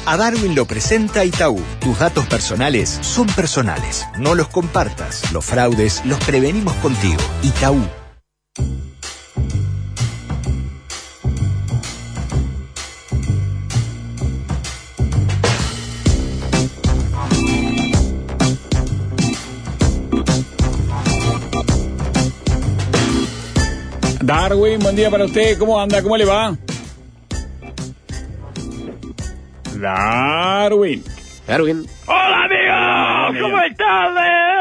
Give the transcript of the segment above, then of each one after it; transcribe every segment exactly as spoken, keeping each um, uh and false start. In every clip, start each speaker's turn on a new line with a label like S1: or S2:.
S1: A Darwin lo presenta Itaú. Tus datos personales son personales. No los compartas. Los fraudes los prevenimos contigo. Itaú.
S2: Darwin, buen día para usted. ¿Cómo anda? ¿Cómo le va? Darwin.
S3: Darwin.
S4: Hola, amigo. ¿Cómo estás,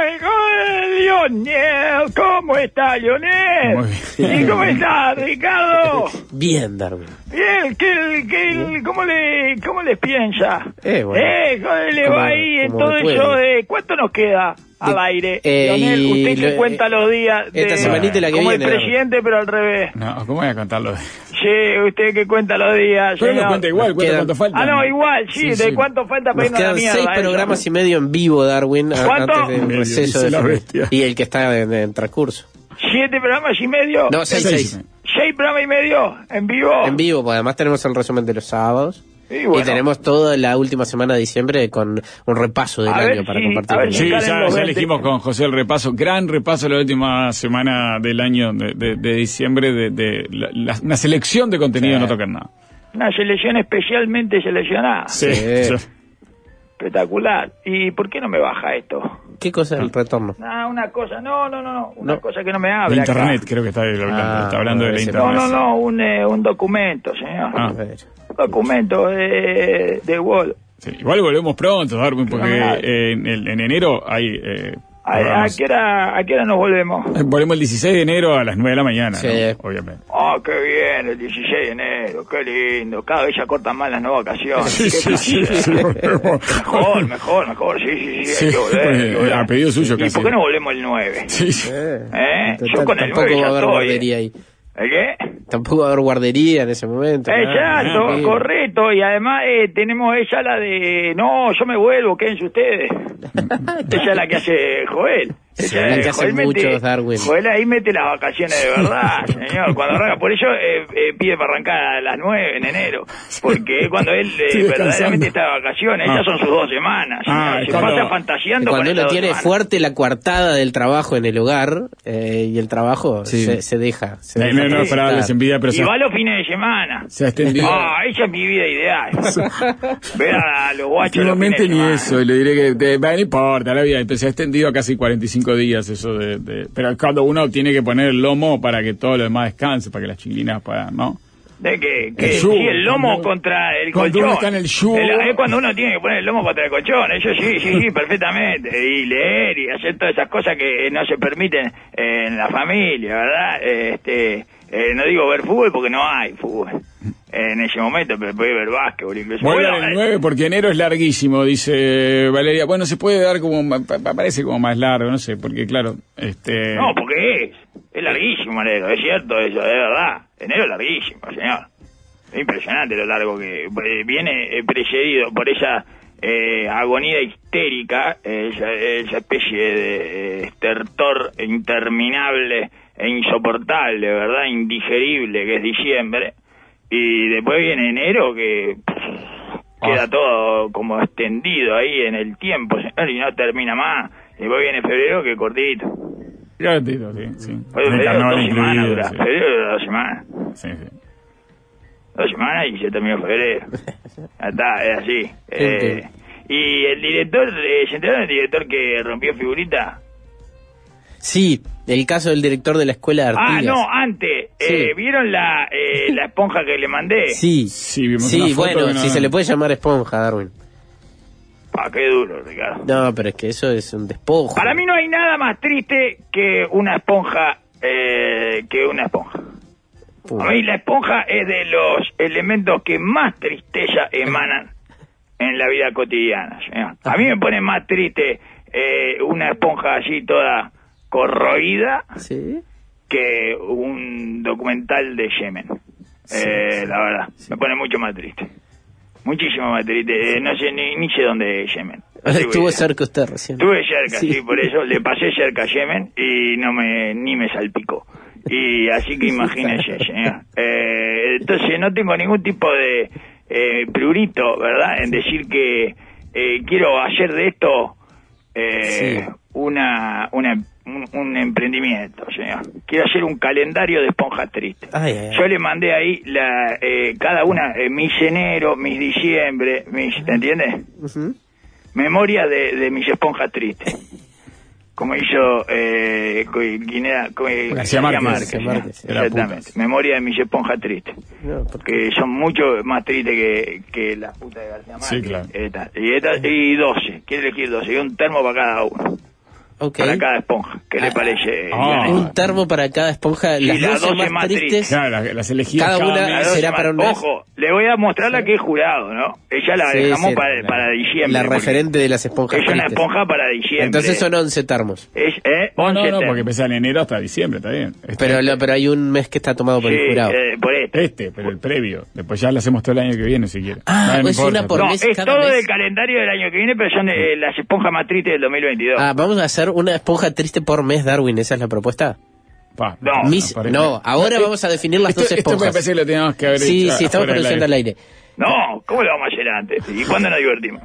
S4: Lionel? ¿Cómo está, Lionel?
S2: Muy bien.
S4: ¿Y cómo está, Ricardo?
S3: Bien, Darwin.
S4: Bien, ¿qué, qué, cómo, le, ¿cómo les piensa?
S3: Eh, bueno.
S4: Eh, ¿Cómo le
S3: Como-
S4: va ahí en
S3: como
S4: todo
S3: puede.
S4: eso de... ¿Cuánto nos queda al
S3: De-
S4: aire?
S3: eh,
S4: Lionel,
S3: y
S4: usted que
S3: lo-
S4: cuenta los días
S3: esta
S4: de...
S3: semanita y la que
S4: como
S3: viene,
S4: el presidente, pero al revés.
S2: No, ¿cómo voy a contarlo?
S4: Sí, usted que cuenta los días,
S2: Pero no
S4: señor.
S2: cuenta igual, cuenta
S3: Quedan-
S2: cuánto falta.
S4: Ah, no, igual, sí,
S2: Sí,
S4: ¿de
S2: sí.
S4: cuánto falta para
S3: Nos
S4: irnos a la
S3: quedan
S4: mierda?
S3: seis
S4: eso?
S3: programas y medio en vivo, Darwin, a-
S4: ¿Cuánto?
S3: antes del
S2: Medio,
S3: receso
S2: dice
S3: de
S2: la
S3: fe-
S2: bestia.
S3: y el que está en, en transcurso.
S4: ¿Siete programas y medio?
S3: No, seis,
S2: Seis.
S3: seis.
S4: ¿Seis programas y medio en vivo?
S3: En vivo, porque además tenemos el resumen de los sábados.
S4: Y bueno.
S3: Y tenemos toda la última semana de diciembre con un repaso del
S4: A ver
S3: año para
S4: si-
S3: compartir.
S4: a ver
S3: con
S4: si
S2: Sí,
S3: ustedes.
S4: Karen
S2: ya,
S4: los
S2: ya
S4: vende.
S2: elegimos con José el repaso, gran repaso de la última semana del año de, de, de diciembre, de, de la, la- una selección de contenido,
S3: Sí.
S2: no tocan nada.
S4: Una selección especialmente seleccionada.
S2: Sí.
S3: Sí.
S4: Espectacular. ¿Y por qué no me baja esto?
S3: ¿Qué cosa es el retorno?
S4: Ah, una cosa, no, no, no, no, una
S3: No.
S4: cosa que no me
S2: De
S4: habla. acá.
S2: internet, creo que está hablando,
S3: Ah,
S2: está hablando de la
S3: ese-
S2: internet.
S4: No, no, no, un, eh, un documento, señor.
S2: Ah.
S3: A ver.
S4: Un documento de, de Word.
S2: Sí, igual volvemos pronto, Darwin, porque
S4: No, no.
S2: eh, en, el- en enero hay eh,
S4: ¿A, a,
S2: programas.
S4: qué hora, ¿A qué hora nos volvemos?
S2: Eh, Volvemos el dieciséis de enero a las nueve de la mañana,
S3: Sí.
S2: ¿no? Obviamente.
S4: Oh, qué bien, el dieciséis de enero, qué lindo. Cada vez ya cortan más las nuevas vacaciones.
S2: Sí,
S4: Qué
S2: sí, sí,
S4: placer.
S2: sí.
S4: Mejor, mejor, mejor, sí, sí, sí,
S2: Sí,
S4: hay que volver, hay que
S2: eh,
S4: volver.
S2: a pedido suyo
S4: ¿Y
S2: casi.
S4: por qué no volvemos el nueve?
S2: Sí, sí.
S4: ¿Eh? Yo
S3: Total,
S4: con el
S3: tampoco
S4: nueve
S3: va
S4: ya
S3: a haber
S4: estoy.
S3: guardería ahí.
S4: ¿El qué?
S3: Tampoco va a haber guardería en ese momento. nada.
S4: Exacto,
S3: Ah, sí.
S4: correcto. Y además eh, tenemos ella la de, no, yo me vuelvo, quédense ustedes. Ella es la que hace Joel.
S3: Sí,
S4: Ella
S3: la
S4: es-
S3: que hace
S4: Joel mete-
S3: muchos, Darwin.
S4: Joel ahí mete las vacaciones de verdad, señor. Cuando arranca, por eso eh, eh, pide para arrancar a las nueve en enero. Porque es cuando él eh,
S2: Estoy
S4: verdaderamente
S2: descansando.
S4: está de vacaciones.
S2: Ah.
S4: Esas son sus dos semanas.
S2: Ah,
S4: señor. Se
S2: cuando-
S4: pasa fantaseando
S3: Cuando
S4: con
S3: uno
S4: esas dos
S3: tiene
S4: semanas.
S3: fuerte la coartada del trabajo en el hogar eh, y el trabajo
S2: Sí.
S3: se, se deja. Se
S2: No,
S3: deja
S2: no, no,
S3: transitar.
S2: para darles envidia, pero
S4: Y
S2: se,
S4: va los fines de semana.
S2: se ha extendido.
S4: Ah, esa es mi vida ideal. Ver a los guachos los
S2: Últimamente
S4: fines de
S2: ni
S4: semana.
S2: eso, le diré que te, bah, no importa, la vida se ha extendido a casi cuarenta y cinco días eso de, de- pero cuando uno tiene que poner el lomo para que todo lo demás descanse, para que las chiquilinas puedan, ¿no?
S4: ¿De qué? ¿Qué?
S2: El
S4: Sí,
S2: yugo,
S4: el lomo
S2: cuando-
S4: contra el
S2: cuando
S4: colchón.
S2: uno está en el yugo.
S4: es cuando uno tiene que poner el lomo contra el colchón. Eso sí, sí, sí, perfectamente. Y leer y hacer todas esas cosas que no se permiten en la familia, ¿verdad? Este, eh, no digo ver fútbol porque no hay fútbol en ese momento, pero puede ver básquetbol incluso.
S2: Vuelvan
S4: Bueno,
S2: el
S4: eh,
S2: nueve porque enero es larguísimo, dice Valeria. Bueno, se puede dar como, ma- pa- parece como más largo, no sé, porque claro, este...
S4: No, porque es. Es larguísimo enero, es cierto eso, es verdad. Enero es larguísimo, señor. Es impresionante lo largo que eh, viene eh, precedido por esa eh, agonía histérica, eh, esa, esa especie de eh, estertor interminable e insoportable, ¿verdad? Indigerible que es diciembre. Y después viene enero que pff, queda todo como extendido ahí en el tiempo, señor, y no termina más. Y después viene febrero que es cortito.
S2: Ya te digo, sí, sí.
S4: Oye,
S2: El
S4: febrero
S2: carnaval
S4: dos semanas
S2: incluido,
S4: dura,
S2: sí.
S4: febrero dura dos semanas.
S2: Sí, sí.
S4: Dos semanas y se terminó febrero. Ya está, es así. Eh, y el director, eh, ¿se enteraron del director que rompió figurita?
S3: Sí, el caso del director de la escuela de
S4: Ah,
S3: Artigas.
S4: no, antes.
S3: Sí.
S4: Eh, ¿Vieron la, eh, la esponja que le mandé?
S3: Sí,
S2: Sí, vimos
S3: sí,
S2: una foto
S3: bueno,
S2: que no-
S3: si se le puede llamar esponja, Darwin.
S4: Ah, qué duro, Ricardo.
S3: No, pero es que eso es un despojo.
S4: Para mí no hay nada más triste que una esponja, eh, que una esponja.
S3: Pum.
S4: A mí la esponja es de los elementos que más tristeza emanan en la vida cotidiana, señor. A mí me pone más triste eh, una esponja así toda corroída
S3: ¿Sí?
S4: que un documental de Yemen.
S3: Sí,
S4: Eh,
S3: sí,
S4: la verdad,
S3: sí.
S4: me pone mucho más triste. Muchísimo más triste. Eh, no sé, ni, ni sé dónde es Yemen. Así que-
S3: Estuvo cerca usted recién.
S4: Estuve cerca,
S3: Sí.
S4: sí. Por eso le pasé cerca a Yemen y no me ni me salpicó. Y así que imagínese, señor. Eh, entonces no tengo ningún tipo de eh, prurito, ¿verdad? En decir que eh, quiero hacer de esto eh, sí. una, una un, un emprendimiento, señor. Quiero hacer un calendario de esponjas tristes. Ay, ay, ay. Yo le mandé ahí la eh, cada una, eh, mis enero, mis diciembre, mis, ¿te entiendes? Uh-huh. Memoria de, de mis esponjas tristes. Como hizo eh, ¿quién era?
S2: García Márquez,
S4: Márquez, Márquez, exactamente. Memoria de mis esponjas tristes. No, porque son mucho más tristes que, que la puta de García Márquez.
S2: Sí, claro.
S4: Esta, y, esta, y doce, quiere elegir doce, y un termo para cada uno. Okay. Para cada esponja, ¿qué ah, le parece?
S3: Ah, un termo para cada esponja, las, las doce, doce más, más tristes, tristes.
S2: Claro, las elegidas
S3: cada, cada una será para un mes.
S4: Ojo, le voy a mostrar sí. la que es jurado, ¿no? Ella la sí, dejamos sí, para, la, para diciembre.
S3: La referente de las esponjas
S4: es tristes. Es una esponja para diciembre.
S3: Entonces son once termos.
S4: Es, ¿eh?
S2: No,
S4: once
S2: no, no,
S4: termos.
S2: porque empieza en enero hasta diciembre, está bien.
S3: Este, pero, lo, pero hay un mes que está tomado por
S4: sí,
S3: el jurado.
S4: Eh, por este.
S2: Este, pero el previo. Después ya lo hacemos todo el año que viene, si quiere.
S3: Ah, no, es importa, una por
S4: no,
S3: mes
S4: es
S3: cada
S4: todo
S3: mes.
S4: del calendario del año que viene, pero son eh, las esponjas más tristes del dos mil veintidós.
S3: Ah, vamos a hacer una esponja triste por mes, Darwin, ¿esa es la propuesta?
S4: Pa, no,
S3: Mis, no, no, ahora no, vamos a definir las
S2: esto,
S3: dos esponjas.
S2: Esto me parece que lo teníamos que haber
S3: Sí,
S2: hecho
S3: sí, estamos produciendo al aire.
S4: No, ¿cómo lo vamos a hacer antes? ¿Y cuándo nos divertimos?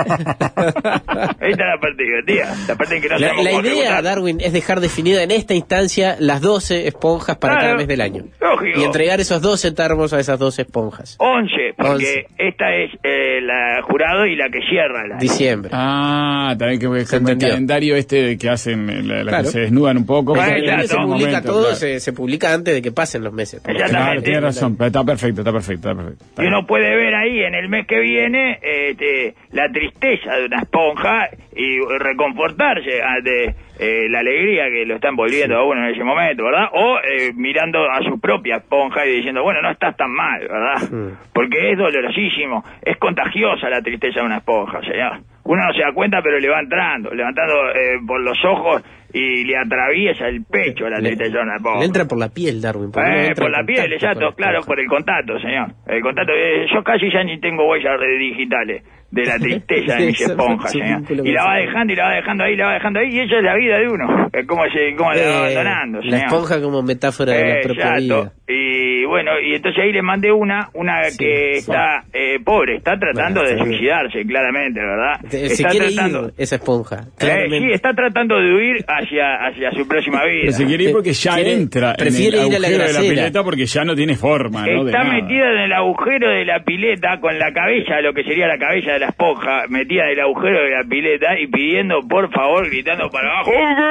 S4: Ahí está la parte divertida, la parte en que no
S3: La,
S4: sabemos
S3: la idea,
S4: ejecutar.
S3: Darwin, es dejar definida en esta instancia las doce esponjas para
S4: claro,
S3: cada mes del año.
S4: Lógico.
S3: Y entregar esos doce termos a esas doce esponjas.
S4: once, porque once. Esta es eh, la jurado y la que cierra la
S3: diciembre.
S2: Ah, también que es como el calendario este que hacen, la, la claro. que se desnudan un poco.
S3: Claro,
S2: porque
S3: claro, se publica
S2: momento,
S3: todo,
S2: claro.
S3: se, se publica antes de que pasen los meses.
S2: Claro, tiene razón, pero está perfecto, está perfecto. Está perfecto está
S4: y uno puede ver ahí en el mes que viene este, la tristeza de una esponja y reconfortarse ante eh, la alegría que lo está envolviendo sí. a uno en ese momento, ¿verdad? O eh, mirando a su propia esponja y diciendo, bueno, no estás tan mal, ¿verdad? Sí. Porque es dolorosísimo, es contagiosa la tristeza de una esponja, señor. Uno no se da cuenta, pero le va entrando, levantando eh, por los ojos y le atraviesa el pecho a la tristeza de una esponja.
S3: Le entra por la piel, Darwin. Por,
S4: eh, por la piel, exacto, claro, por el contacto, señor. El contacto, eh, yo casi ya ni tengo huellas digitales de la tristeza de mis esponjas, señor. Y la va dejando y la va dejando ahí, la va dejando ahí, y ella es la vida de uno. Es como se, como eh, la va abandonando, señor.
S3: La esponja como metáfora de
S4: eh,
S3: la propia vida.
S4: Y bueno, y entonces ahí le mandé una, una sí, que sí. está eh, pobre, está tratando bueno, de suicidarse, claramente, ¿verdad?
S3: Se
S4: está
S3: quiere
S4: tratando,
S3: ir esa esponja.
S4: Eh, sí, está tratando de huir hacia, hacia su próxima vida.
S2: Pero se quiere ir porque ya
S3: quiere,
S2: entra en el agujero de la pileta porque ya no tiene forma, ¿no?
S4: Está metida en el agujero de la pileta con la cabeza, lo que sería la cabeza de la esponja, metida en el agujero de la pileta y pidiendo, por favor, gritando para abajo,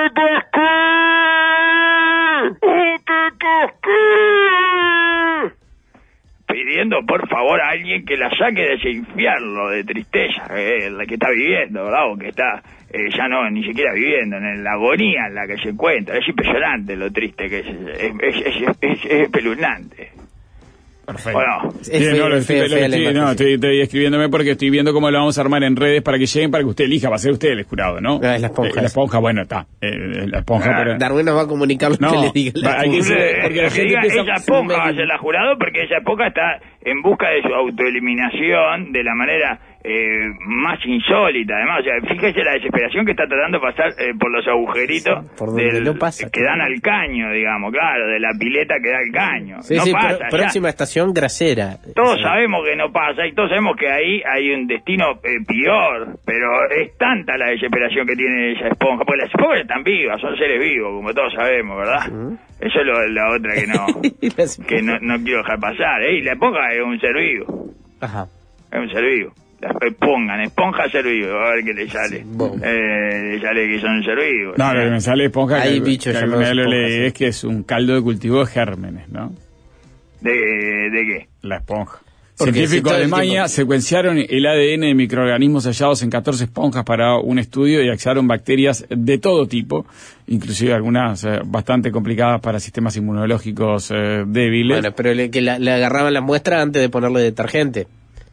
S4: pidiendo por favor a alguien que la saque de ese infierno de tristeza eh, la que está viviendo, ¿verdad? O que está eh, ya no ni siquiera viviendo, en la agonía en la que se encuentra. Es impresionante lo triste que es, es, es, es, es, es espeluznante.
S2: Perfecto.
S4: Bueno,
S2: sí, no, lo estoy, lo estoy, no, estoy, estoy escribiéndome porque estoy viendo cómo lo vamos a armar en redes para que lleguen, para que usted elija, va a ser usted el jurado, ¿no?
S3: Ah, es la esponja.
S2: Eh, la esponja, bueno, está. Eh, la esponja,
S3: ah,
S2: pero...
S3: Darwin nos va a comunicar lo
S2: no,
S3: que le diga la
S2: hay que ser, porque la gente
S4: diga,
S2: empieza
S4: esa esponja va a ser la jurado porque esa esponja está en busca de su autoeliminación de la manera eh, más insólita, además, o sea, fíjese la desesperación que está tratando de pasar eh, por los agujeritos
S3: sí, por donde
S4: del,
S3: no pasa,
S4: que dan al caño, digamos, claro, de la pileta que da al caño.
S3: Sí,
S4: no
S3: sí,
S4: pasa,
S3: pro, próxima estación Gracera.
S4: Todos
S3: sí.
S4: sabemos que no pasa y todos sabemos que ahí hay un destino eh, peor, pero es tanta la desesperación que tiene esa esponja, porque las esponjas están vivas, son seres vivos, como todos sabemos, ¿verdad? ¿Mm? Eso es lo, la otra que no que no, no quiero dejar pasar. ¿eh? Y la esponja es un ser vivo.
S3: Ajá.
S4: Es un ser vivo. Pongan esponja ser vivo, a ver qué le sale. Sí, eh, le sale que son ser vivos.
S2: No, lo que me sale esponja
S3: hay
S2: que,
S3: bichos
S2: que, que lo leí, es que es un caldo de cultivo de gérmenes, ¿no?
S4: ¿De, de qué?
S2: La esponja.
S3: Porque
S2: Científicos
S3: si
S2: de Alemania secuenciaron el A D N de microorganismos hallados en catorce esponjas para un estudio y hallaron bacterias de todo tipo, inclusive algunas eh, bastante complicadas para sistemas inmunológicos eh, débiles.
S3: Bueno, pero le, que la, le agarraban la muestra antes de ponerle detergente.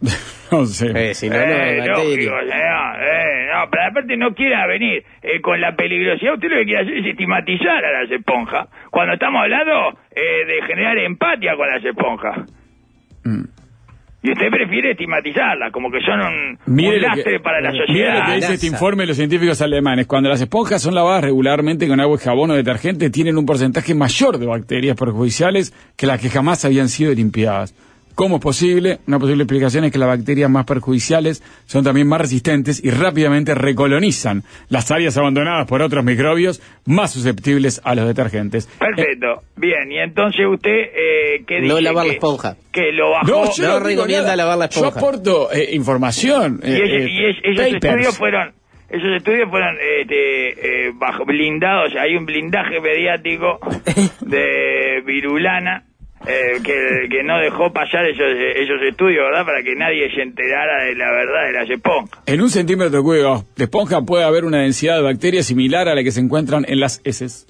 S2: No sé.
S3: Eh, si no, no,
S4: eh,
S3: bacteria.
S4: lógico, señor, eh, no, pero aparte no quiera venir eh, con la peligrosidad. Usted lo que quiere hacer es estigmatizar a las esponjas, cuando estamos hablando eh, de generar empatía con las esponjas. Mm. Y usted prefiere estigmatizarlas, como que son un, un lastre que, para la sociedad.
S2: Mira lo que dice este informe de los científicos alemanes. Cuando las esponjas son lavadas regularmente con agua y jabón o detergente, tienen un porcentaje mayor de bacterias perjudiciales que las que jamás habían sido limpiadas. ¿Cómo es posible? Una posible explicación es que las bacterias más perjudiciales son también más resistentes y rápidamente recolonizan las áreas abandonadas por otros microbios más susceptibles a los detergentes.
S4: Perfecto. Eh, Bien, y entonces usted, eh, ¿qué dice?
S3: No lavar
S4: que,
S3: la esponja.
S4: Que lo bajó.
S2: No, yo
S3: no
S2: no
S3: recomienda lavar la esponja.
S2: Yo aporto eh, información.
S4: Y,
S2: eh,
S4: ese,
S2: eh,
S4: y es, esos
S2: papers.
S4: estudios fueron... Esos estudios fueron este, eh, bajo blindados. Hay un blindaje mediático de Virulana eh, que, que no dejó pasar esos, esos estudios, ¿verdad? Para que nadie se enterara de la verdad de las esponjas.
S2: En un centímetro cúbico de esponja puede haber una densidad de bacterias similar a la que se encuentran en las heces.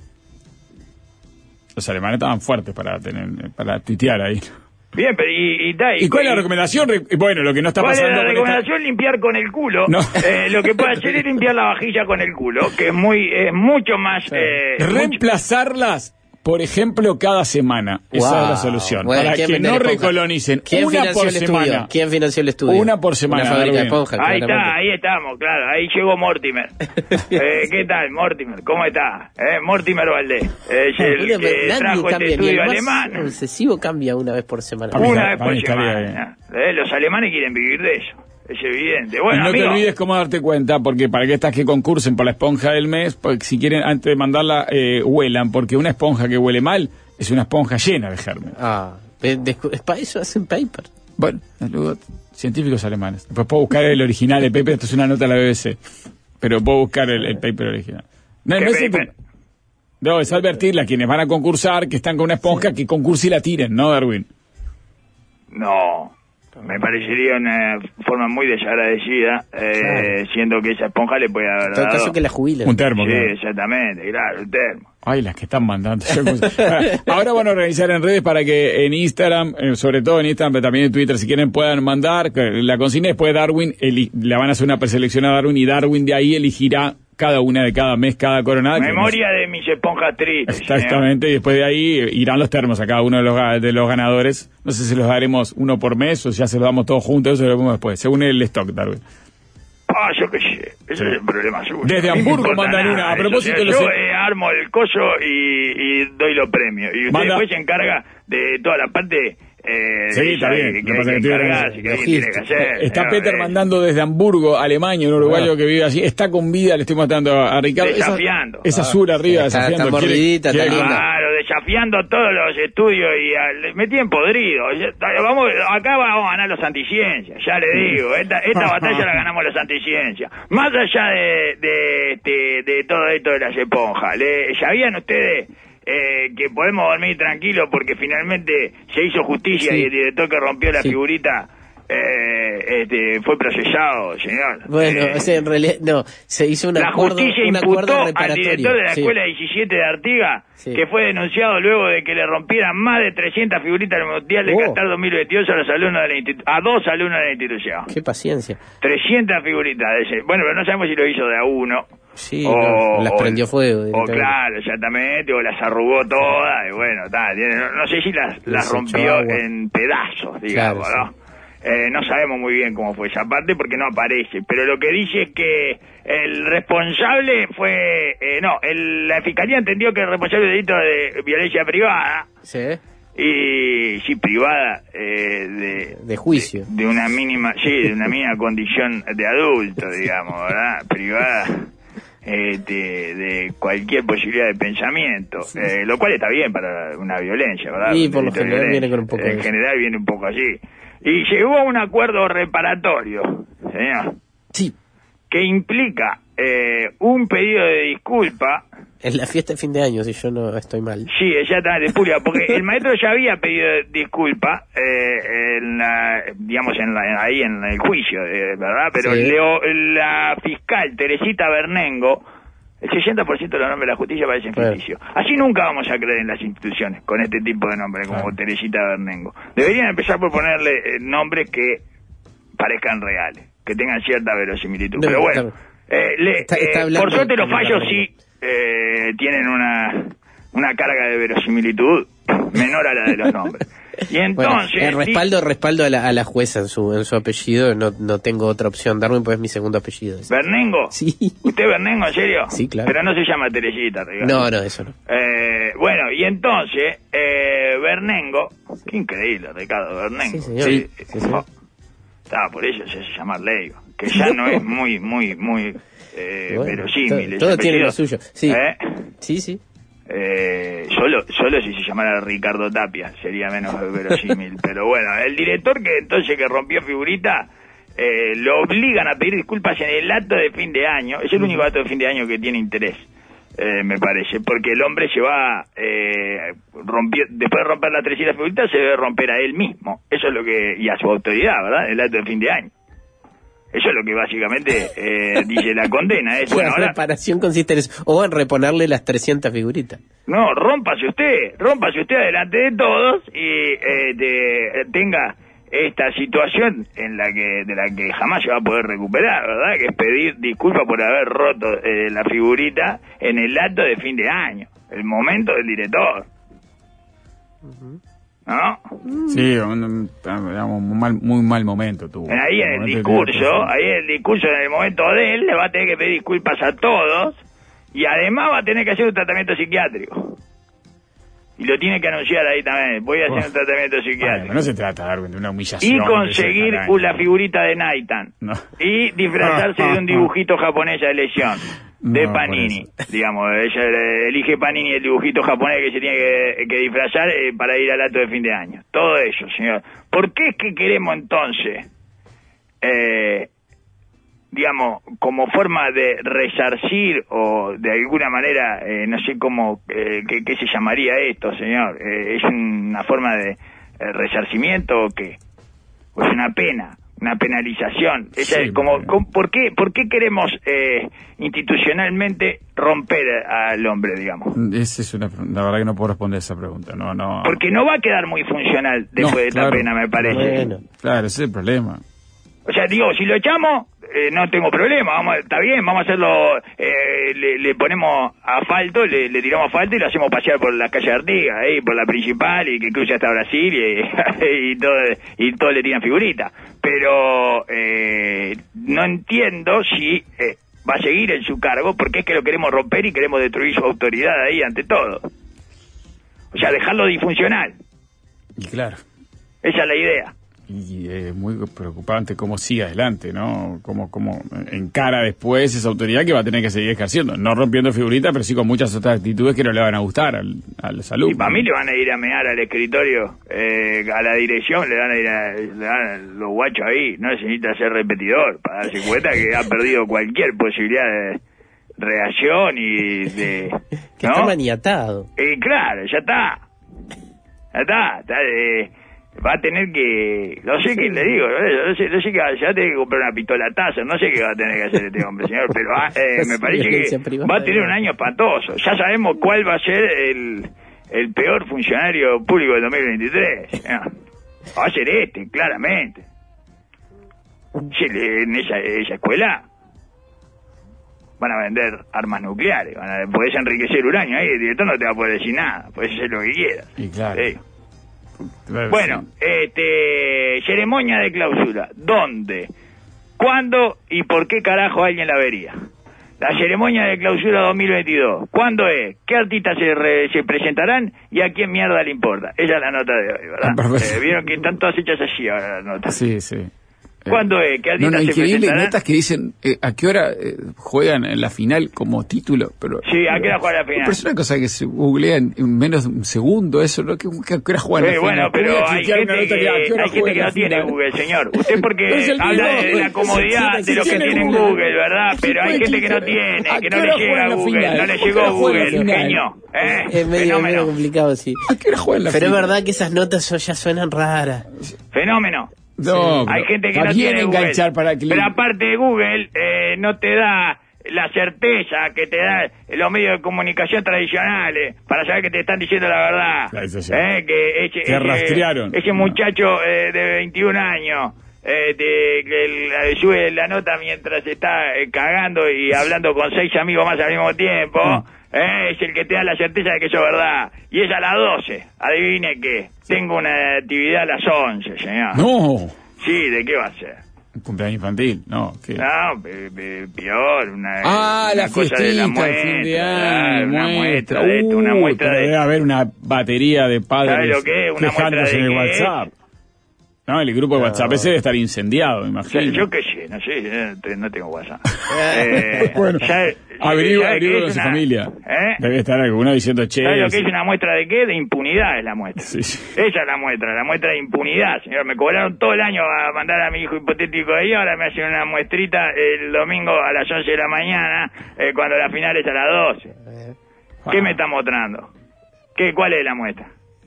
S2: Los alemanes estaban fuertes para tener para tuitear ahí.
S4: Bien, pero y, y, ta, y,
S2: ¿Y cuál es la recomendación? Bueno, lo que no está
S4: ¿Cuál
S2: pasando...
S4: es la
S2: con
S4: recomendación?
S2: esta...
S4: Limpiar con el culo.
S2: No.
S4: Eh, lo que puede hacer es limpiar la vajilla con el culo, que es muy es mucho más... Eh,
S2: Reemplazarlas, por ejemplo, cada semana. Esa
S3: Wow.
S2: es la solución.
S3: Bueno,
S2: para
S3: ¿quién
S2: que
S3: vende
S2: no
S3: la esponja?
S2: recolonicen.
S3: ¿Quién
S2: Una
S3: financió
S2: por
S3: el estudio?
S2: semana.
S3: ¿Quién financió el estudio?
S2: Una por semana,
S3: Una fábrica de
S2: Darwin.
S3: esponjas,
S4: Ahí
S3: claramente.
S4: está, ahí estamos, claro. Ahí llegó Mortimer. eh, ¿Qué tal, Mortimer? ¿Cómo está? Eh, Mortimer Valdés. Es el
S3: Una-
S4: que
S3: nadie
S4: trajo este
S3: cambia, ni
S4: estudio
S3: el más
S4: alemán.
S3: obsesivo cambia una vez por semana.
S2: Para mí
S4: Una
S2: está-
S4: vez
S2: para
S4: por
S2: mí estaría
S4: semana. Eh, los alemanes quieren vivir de eso. Es evidente. Bueno,
S2: y no
S4: amigo,
S2: te olvides cómo darte cuenta, porque para que estas que concursen por la esponja del mes, porque si quieren antes de mandarla, eh, huelan, porque una esponja que huele mal es una esponja llena de gérmenes.
S3: Ah, de- de- es para eso hacen paper.
S2: Bueno, luego, científicos alemanes. Después puedo buscar el original del paper, esto es una nota de la B B C, pero puedo buscar el, el paper original. No,
S4: ¿qué
S2: no es
S4: paper?
S2: No, es advertirle a quienes van a concursar que están con una esponja que concurse y la tiren, ¿no, Darwin?
S4: No, me parecería una forma muy desagradecida, eh,
S3: Claro.
S4: siendo que esa esponja le puede haber
S3: En todo
S4: dado...
S3: caso que la jubilen.
S2: Un termo,
S4: Sí,
S2: claro.
S4: exactamente, claro, el termo.
S2: Ay, las que están mandando. Ahora van a organizar en redes para que en Instagram, eh, sobre todo en Instagram, pero también en Twitter, si quieren, puedan mandar. que La consigna después Darwin, eli- le van a hacer una preselección a Darwin y Darwin de ahí elegirá cada una de cada mes, cada coronada. que
S4: Memoria de mis esponjas tristes.
S2: Exactamente, y después de ahí irán los termos a cada uno de los, ga- de los ganadores. No sé si los daremos uno por mes o ya se los damos todos juntos, eso lo vemos después, según el stock, Darwin.
S4: Ah, yo qué sé, ese
S2: Sí.
S4: es el problema suyo.
S2: Desde
S4: A mí me
S2: Hamburgo
S4: importa
S2: mandan
S4: nada
S2: una, a
S4: eso.
S2: propósito
S4: O sea,
S2: de los-
S4: yo eh, armo el coso y, y doy los premios. Y usted
S2: Manda-
S4: después se encarga de toda la parte... Eh,
S2: Sí,
S4: de
S2: está
S4: esa
S2: bien,
S4: que,
S2: lo
S4: que
S2: que
S4: hay
S2: pasa
S4: que
S2: es que estoy
S4: encargarse, que alguien tiene que hacer.
S2: Está
S4: ¿no?
S2: Peter
S4: Eh,
S2: mandando desde Hamburgo, Alemania, un uruguayo que vive allí. Está con vida, le estoy mostrando a Ricardo. Esa-
S4: Desafiando.
S2: Esa azul arriba,
S3: Está-
S2: desafiando.
S3: está
S2: Quiere-
S3: mordidita,
S2: quiere-
S3: está linda.
S4: Claro, desafiando todos los estudios y al- me tienen podrido. Ya- Vamos, acá vamos a ganar los anticiencias, ya le digo. Esta, esta batalla la ganamos los anticiencias. Más allá de, de, este, de todo esto de las esponjas, ¿le, ¿sabían ustedes eh, que podemos dormir tranquilos porque finalmente se hizo justicia
S3: Sí.
S4: y el director que rompió la
S3: Sí.
S4: figurita eh, este, fue procesado, señor?
S3: Bueno,
S4: Eh,
S3: o sea, en realidad, no, se hizo un
S4: la
S3: acuerdo,
S4: justicia
S3: un
S4: imputó
S3: acuerdo
S4: al
S3: reparatorio.
S4: director de la
S3: Sí.
S4: escuela diecisiete de Artigas,
S3: Sí.
S4: que fue denunciado luego de que le rompieran más de trescientas figuritas del Mundial de
S3: Oh.
S4: Qatar dos mil veintidós a los alumnos de la institu- a dos alumnos de la institución.
S3: Qué paciencia.
S4: trescientas figuritas de ese. Bueno, pero no sabemos si lo hizo de a uno.
S3: Sí,
S4: o,
S3: no, las
S4: o-
S3: prendió fuego
S4: O
S3: directamente.
S4: claro, exactamente, o las arrugó todas, y bueno, ta, tiene- no, no sé si las, las
S3: Les echó
S4: rompió
S3: agua.
S4: en pedazos, digamos,
S3: Claro,
S4: ¿no? Eh, no sabemos muy bien cómo fue esa parte porque no aparece, pero lo que dice es que el responsable fue, eh, no, el- la fiscalía entendió que el responsable del delito de violencia privada,
S3: Sí,
S4: y sí, privada, eh, de,
S3: de juicio.
S4: de una mínima, sí, de una mínima condición de adulto, digamos, ¿verdad? Privada eh, de, de cualquier posibilidad de pensamiento, eh, lo cual está bien para una violencia, ¿verdad?
S3: Y
S4: Un
S3: por lo
S4: delito de
S3: general
S4: violencia.
S3: viene con un poco de
S4: En
S3: eso.
S4: general viene un poco así. Y llegó a un acuerdo reparatorio, señor,
S3: Sí,
S4: que implica eh, un pedido de disculpa.
S3: en la fiesta de fin de año, si yo no estoy mal.
S4: Sí, exactamente, Julia, porque el maestro ya había pedido disculpa, eh, en la, digamos, en la, ahí en el juicio, eh, ¿verdad? Pero
S3: Sí.
S4: Leo, la fiscal Teresita Bernengo, el sesenta por ciento de los nombres de la justicia parecen
S3: Bueno.
S4: ficticios. Así nunca vamos a creer en las instituciones con este tipo de nombres, como
S2: Claro.
S4: Teresita Bernengo. Deberían empezar por ponerle eh, nombres que parezcan reales, que tengan cierta verosimilitud.
S3: No,
S4: Pero bueno,
S3: claro.
S4: eh, le-
S3: Está- está
S4: eh,
S3: hablando
S4: por suerte
S3: de-
S4: los
S3: de
S4: fallos
S3: Bernengo.
S4: sí eh, tienen una, una carga de verosimilitud menor a la de los nombres. Y entonces...
S3: Bueno, el respaldo, respaldo a la, a la jueza en su, en su apellido, no, no tengo otra opción. Darwin, pues es mi segundo apellido. Ese.
S4: ¿Bernengo?
S3: Sí.
S4: ¿Usted es Bernengo, en serio?
S3: Sí, claro.
S4: Pero no se llama Teresita, Ricardo.
S3: No, no, eso no.
S4: Eh, bueno, y entonces, eh, Bernengo... Qué increíble, Ricardo, Bernengo.
S3: Sí, señor.
S4: Sí,
S3: Sí, sí,
S4: oh, estaba por eso se hace llamar Leiva, que ya no es muy, muy, muy eh,
S3: Bueno,
S4: verosímil.
S3: todo, todo
S4: ese
S3: tiene lo
S4: apellido.
S3: suyo. Sí,
S4: ¿Eh?
S3: sí, sí.
S4: Eh, solo, solo si se llamara Ricardo Tapia sería menos verosímil. Pero bueno, el director que entonces que rompió figurita, eh, lo obligan a pedir disculpas en el acto de fin de año. Es el único acto de fin de año que tiene interés, eh, me parece, porque el hombre se va eh, rompió, después de romper la trescientas figuritas se debe romper a él mismo. Eso es lo que, y a su autoridad, ¿verdad? El acto de fin de año. Eso es lo que básicamente eh, dice la condena. Es, bueno,
S3: La
S4: ahora,
S3: reparación consiste en eso. O en reponerle las trescientas figuritas.
S4: no, rómpase usted, rómpase usted delante de todos y eh, de, tenga esta situación en la que de la que jamás se va a poder recuperar, ¿verdad? Que es pedir disculpas por haber roto eh, la figurita en el acto de fin de año, el momento del director. Uh-huh. ¿No?
S2: Sí, un, un, digamos, un mal, muy mal momento tuvo.
S4: Ahí en el discurso, ahí en el discurso, en el momento de él, le va a tener que pedir disculpas a todos y además va a tener que hacer un tratamiento psiquiátrico. Y lo tiene que anunciar ahí también. Voy a hacer oh. un tratamiento psiquiátrico.
S2: Bueno, no se trata, Darwin, de una humillación.
S4: Y conseguir la figurita de Naitan. No. Y disfrazarse de un dibujito japonés de lesión. De no, Panini, digamos, ella elige Panini el dibujito japonés que se tiene que, que disfrazar eh, para ir al acto de fin de año. Todo eso, señor. ¿Por qué es que queremos entonces, eh, digamos, como forma de resarcir o de alguna manera, eh, no sé cómo, eh, qué, qué se llamaría esto, señor? Eh, ¿Es una forma de eh, resarcimiento o qué? ¿O es una pena? Una penalización. Esa sí, es como, como, ¿por qué, por qué queremos eh, institucionalmente romper al hombre, digamos?
S2: Esa es una, la verdad que no puedo responder esa pregunta. No, no.
S4: Porque no va a quedar muy funcional después no, de esta claro, pena, me parece.
S3: Bueno.
S2: Claro, ese es el problema.
S4: O sea, digo, si lo echamos, eh, no tengo problema, vamos, está bien, vamos a hacerlo, eh, le, le ponemos asfalto, le, le tiramos asfalto y lo hacemos pasear por la calle Artigas, ahí, por la principal, y que cruce hasta Brasil, y, y todo, y todos le tiran figuritas. Pero eh, no entiendo si eh, va a seguir en su cargo, porque es que lo queremos romper y queremos destruir su autoridad ahí ante todo. O sea, dejarlo disfuncional.
S2: Y claro.
S4: Esa es la idea.
S2: Y es muy preocupante cómo sigue adelante, ¿no? Cómo, cómo encara después esa autoridad que va a tener que seguir ejerciendo. No rompiendo figuritas, pero sí con muchas otras actitudes que no le van a gustar al, al salud.
S4: Y para mí le van a ir a mear al escritorio, eh, a la dirección, le van a ir a, le van a los guachos ahí. No necesita ser repetidor para darse cuenta que ha perdido cualquier posibilidad de reacción y de...
S3: que
S4: ¿no?
S3: está maniatado.
S4: Eh, claro, ya está. Ya está. está eh, va a tener que, no sé sí. qué le digo, no sé, no sé que va, se va a tener que comprar una pistola taza, no sé qué va a tener que hacer este hombre, señor, pero eh, me parece que va a tener un año espantoso. Ya sabemos cuál va a ser el, el peor funcionario público del dos mil veintitrés. ¿No? Va a ser este, claramente. En esa, esa escuela van a vender armas nucleares, van a, podés enriquecer uranio ahí, el director no te va a poder decir nada, podés hacer lo que quieras.
S2: Y claro.
S4: ¿Sí? Bueno, este, ceremonia de clausura. ¿Dónde? ¿Cuándo y por qué carajo alguien la vería? La ceremonia de clausura dos mil veintidós. ¿Cuándo es? ¿Qué artistas se, re, se presentarán y a quién mierda le importa? Esa es la nota de hoy, ¿verdad? Eh, Vieron que están todas hechas así ahora las notas.
S2: Sí, sí.
S4: ¿Cuándo es? ¿Qué artistas
S2: no, no,
S4: se
S2: increíble,
S4: presentarán?
S2: notas que dicen eh, a qué hora eh, juegan en la final como título. Pero,
S4: sí, a qué hora juegan la final.
S2: Pero es una cosa que se googlea en, en menos de un segundo, eso, ¿no? ¿A qué, qué hora juegan
S4: sí,
S2: la
S4: bueno,
S2: final?
S4: pero hay gente que, que, hay gente que no tiene Google, señor. Usted porque habla de la comodidad de los que tienen Google, ¿verdad? Pero hay gente que no tiene, que no le llega a Google, no le llegó Google, genio. ¿Eh?
S3: Es medio, medio complicado, sí.
S2: ¿A qué hora juegan la
S3: Pero
S2: final?
S3: es verdad que esas notas son, ya suenan raras.
S4: Fenómeno.
S2: No,
S4: hay gente que no tiene Google,
S2: para que
S4: pero aparte de Google eh, no te da la certeza que te da los medios de comunicación tradicionales para saber que te están diciendo la verdad.
S2: La
S4: eh, que ese,
S2: te
S4: ese,
S2: rastrearon.
S4: ese muchacho eh, de veintiún años eh, te, que el- sube la nota mientras está eh, cagando y hablando con seis amigos más al mismo tiempo, eh, es el que te da la certeza de que eso es verdad. Y es a las doce, adivine qué, tengo una actividad a las once, señor.
S2: No,
S4: Sí, ¿de qué va a ser?
S2: un cumpleaños infantil, no. ¿qué?
S4: No, pe- pe- peor, una,
S2: Ah,
S4: una
S2: la
S4: cosa de la
S2: fiestita, el fin de
S4: muestra,
S2: año,
S4: una muestra de esto,
S2: Uh,
S4: una muestra
S2: pero
S4: de
S2: debe haber una batería de padres
S4: ¿Sabe lo que es? Una muestra
S2: quejándose
S4: de
S2: en el
S4: qué
S2: WhatsApp. No, el grupo de WhatsApp ese debe estar incendiado, me
S4: Yo,
S2: imagino.
S4: yo qué sé, no sé, yo no te- no tengo WhatsApp. Eh,
S2: Bueno,
S4: ¿sabe-
S2: averigua,
S4: sabe qué
S2: averigua
S4: es
S2: con su
S4: una-
S2: familia.
S4: ¿Eh?
S2: Debe estar alguno diciendo, che.
S4: ¿Sabe lo que
S2: sí.
S4: es una muestra de qué? De impunidad es la muestra.
S2: Sí, sí.
S4: Esa es la muestra, la muestra de impunidad, señor. Me cobraron todo el año a mandar a mi hijo hipotético de ahí, ahora me hacen una muestrita el domingo a las once de la mañana, eh, cuando la final es a las doce. ¿Qué
S2: Ah.
S4: me está mostrando? ¿Qué, ¿Cuál es la muestra?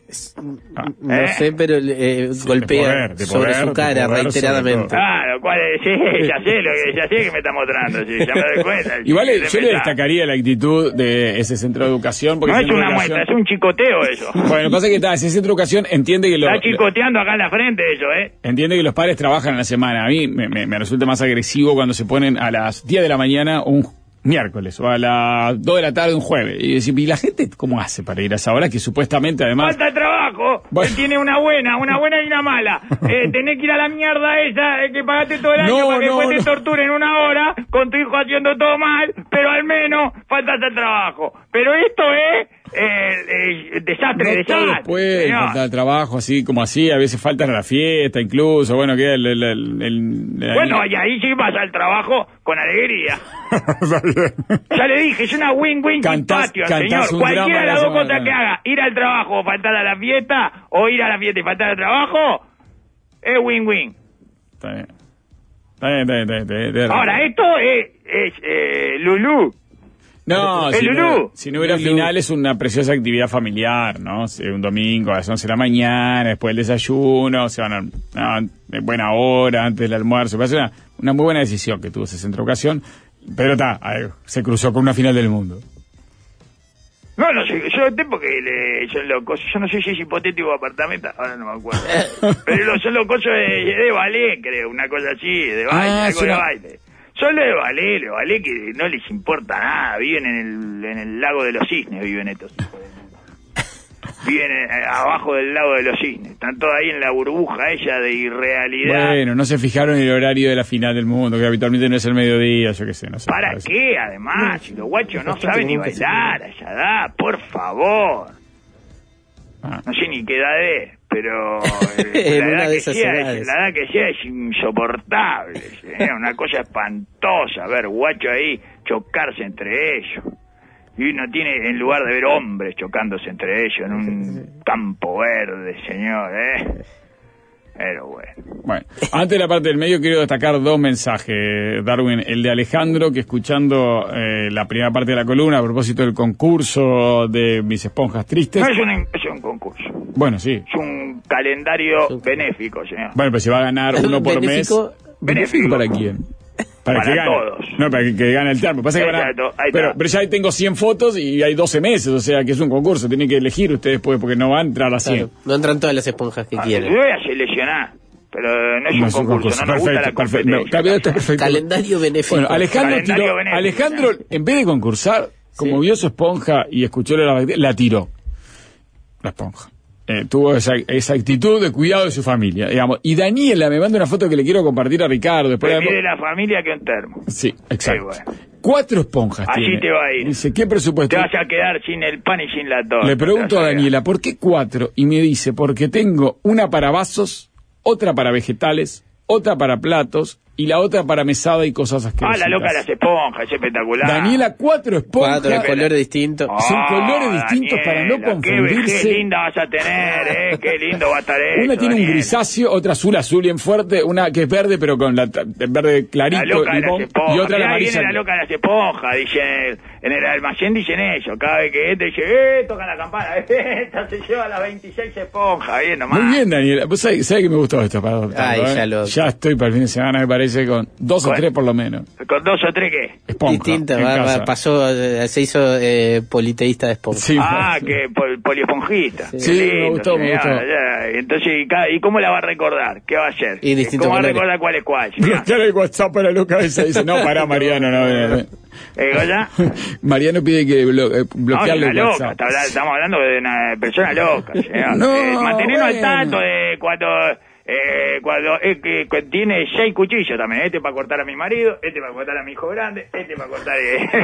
S3: No
S4: ¿Eh?
S3: sé, pero eh, golpea
S2: poder, de
S3: sobre
S2: poder,
S3: su
S2: de
S3: cara
S2: poder, sobre
S3: reiteradamente.
S2: todo.
S4: Claro, ¿cuál es? Sí, ya sé lo que, ya sé que me está mostrando, sí, ya me doy cuenta.
S2: Igual
S4: Sí,
S2: yo
S4: se
S2: le
S4: me está-
S2: destacaría la actitud de ese centro de educación. Porque
S4: No
S2: el
S4: es
S2: centro de
S4: una
S2: educación-
S4: muestra, es un chicoteo eso.
S2: Bueno, lo que pasa es que está, ese centro de educación entiende que, lo,
S4: Está chicoteando acá en la frente eso, ¿eh?
S2: entiende que los padres trabajan en la semana. A mí me, me- me resulta más agresivo cuando se ponen a las diez de la mañana un miércoles o a las dos de la tarde un jueves. Y decir, ¿y la gente cómo hace para ir a esa hora que supuestamente además...
S4: Falta de trabajo.
S2: Bueno.
S4: Él tiene una buena, una buena y una mala. Eh, tenés que ir a la mierda esa eh, que pagaste todo el año
S2: No,
S4: para que
S2: no,
S4: después
S2: no.
S4: te torturen una hora con tu hijo haciendo todo mal, pero al menos falta de trabajo. Pero esto es eh, eh, desastre,
S2: No
S4: desastre.
S2: todos pueden
S4: señor.
S2: faltar trabajo así como así, a veces faltan a la fiesta incluso, bueno, que el... el, el- el- el-
S4: Bueno, y ahí sí vas al trabajo con alegría.
S2: Está bien.
S4: Ya le dije, es una win-win
S2: Cantás-
S4: simpatio,
S2: cantás
S4: señor.
S2: un
S4: Cualquiera
S2: drama
S4: de
S2: a la
S4: las dos
S2: semana.
S4: cosas que haga, ir al trabajo o faltar a la fiesta, o ir a la fiesta y faltar al trabajo, es win-win.
S2: Está bien. Está bien, está bien, está bien, está bien, está bien.
S4: Ahora, esto es, es eh, Lulú.
S2: No,
S4: ¿El
S2: si no,
S4: Lulú?
S2: si no hubiera final es una preciosa actividad familiar, ¿no? Si un domingo a las once de la mañana, después del desayuno, se van a no, de buena hora, antes del almuerzo. Parece una, una muy buena decisión que tuvo ese centro de ocasión, pero está, se cruzó con una final del mundo.
S4: No, no sé, yo tengo que le, son los cosos, yo no sé si es hipotético o apartamento, ahora no me acuerdo. Pero los, son los cosos de, de ballet, creo, una cosa así, de baile,
S2: Ah,
S4: algo
S2: es
S4: de
S2: una-
S4: baile. Son los de ballet, los ballet que no les importa nada, viven en el, en el lago de los cisnes, viven estos hijos de puta. Viven eh, abajo del lago de los cisnes, están todos ahí en la burbuja ella de irrealidad.
S2: Bueno, no se fijaron en el horario de la final del mundo, que habitualmente no es el mediodía, yo qué sé, no sé.
S4: ¿Para
S2: parece.
S4: qué? Además, si los guachos no
S3: Bastante
S4: saben ni
S3: común que se
S4: bailar a esa edad, por favor.
S2: Ah.
S4: No sé ni qué edad es, pero eh,
S3: En
S4: la,
S3: una
S4: edad
S3: de
S4: que
S3: esas
S4: sea,
S3: edades.
S4: la edad que sea es insoportable. ¿eh? Una cosa espantosa ver guachos ahí chocarse entre ellos. Y uno tiene, en lugar de ver hombres chocándose entre ellos en un campo verde, señor, ¿eh? Pero bueno.
S2: Bueno, antes de la parte del medio quiero destacar dos mensajes, Darwin. El de Alejandro, que escuchando eh, la primera parte de la columna a propósito del concurso de Mis Esponjas Tristes.
S4: No es un, es un concurso,
S2: Bueno, sí.
S4: es un calendario benéfico, señor.
S2: Bueno, pues se va a ganar uno por mes.
S3: Benéfico.
S2: ¿Benéfico para quién? Para,
S4: Para
S2: que gane.
S4: todos.
S2: No, para que, que gane el termo. Pasa que van a-
S4: Exacto, ahí
S2: pero,
S4: está.
S2: pero ya tengo cien fotos y hay doce meses, o sea que es un concurso. Tienen que elegir ustedes después porque no va a entrar a cien.
S3: Claro, no entran todas las esponjas que
S4: Ah,
S3: quieren.
S4: yo voy a seleccionar, pero no es
S2: No
S4: un
S2: es un
S4: concurso, no nos gusta la
S2: Perfecto, perfecto. No,
S4: competencia.
S2: está bien, está perfecto.
S3: Calendario benéfico.
S2: Bueno, Alejandro,
S4: Calendario
S2: tiró-
S4: benéfico.
S2: Alejandro, en vez de concursar, como vio su esponja y escuchó lo de la bacteria, la tiró. La esponja. Eh, tuvo esa, esa actitud de cuidado de su familia, digamos. Y Daniela me manda una foto que le quiero compartir a Ricardo. Después de-
S4: Prefiere la familia que un termo.
S2: Sí, exacto.
S4: Sí, bueno.
S2: Cuatro esponjas
S4: Así
S2: tiene.
S4: te va a ir.
S2: Dice, ¿qué presupuesto?
S4: Te vas a quedar sin el pan y sin la torta.
S2: Le pregunto
S4: Te
S2: a
S4: vas quedar.
S2: Daniela, ¿por qué cuatro? Y me dice, porque tengo una para vasos, otra para vegetales, otra para platos y la otra para mesada y cosas
S4: Ah,
S2: asquerosas.
S4: la loca de las esponjas, es espectacular.
S2: Daniela, cuatro esponjas.
S3: Cuatro de colores distintos.
S4: Ah,
S2: Son colores distintos para no
S4: Daniela,
S2: confundirse.
S4: Qué, qué linda vas a tener, eh, qué lindo va a estar eso.
S2: Una tiene un
S4: Daniela.
S2: grisáceo, otra azul, azul bien fuerte, una que es verde pero con la verde clarito,
S4: La loca de las
S2: limón,
S4: esponjas.
S2: y otra la
S4: Mirá, ahí
S2: amarilla.
S4: viene la loca de las esponjas, dicen, en el almacén dicen eso. Cada vez que entra dice, eh, tocan la campana, eh, esta se lleva las veintiséis esponjas, bien nomás.
S2: Muy bien, Daniela. Vos sabés, sabés que me gustó esto para adoptarlo,
S3: Ay,
S2: ¿eh?
S3: ya lo-
S2: Ya estoy para el fin de semana, me parece. parece, con dos
S4: Con-
S2: o tres por lo menos.
S4: ¿Con dos o tres qué?
S2: Esponja.
S3: Distinto,
S2: en
S3: va- va-
S2: casa.
S3: pasó, eh, se hizo eh, politeísta de esponja.
S2: Sí,
S4: Ah,
S2: sí.
S4: que pol- poliesponjista.
S3: Sí.
S4: Qué
S2: Sí, me
S4: lindo,
S2: gustó, me
S4: señor.
S2: gustó.
S4: Ya, Entonces, ¿y, cada- ¿y cómo la va a recordar? ¿Qué va a hacer?
S3: Y distintos
S4: ¿Cómo va a
S3: colores.
S4: recordar cuál es cuál? señor?
S2: Bloquear el WhatsApp para la cabeza. Dice, no, pará, Mariano, no. eh, eh.
S4: Eh, ¿verdad?
S2: Mariano pide que blo- eh,
S4: No,
S2: bloquearle
S4: es
S2: el
S4: una loca,
S2: WhatsApp.
S4: está habla- estamos hablando de una persona loca, señor.
S2: No,
S4: Eh, mantenernos
S2: bueno.
S4: al tanto de cuando, eh, cuando eh, que, que tiene seis cuchillos también, este para cortar a mi marido, este para cortar a mi hijo grande, este para cortar...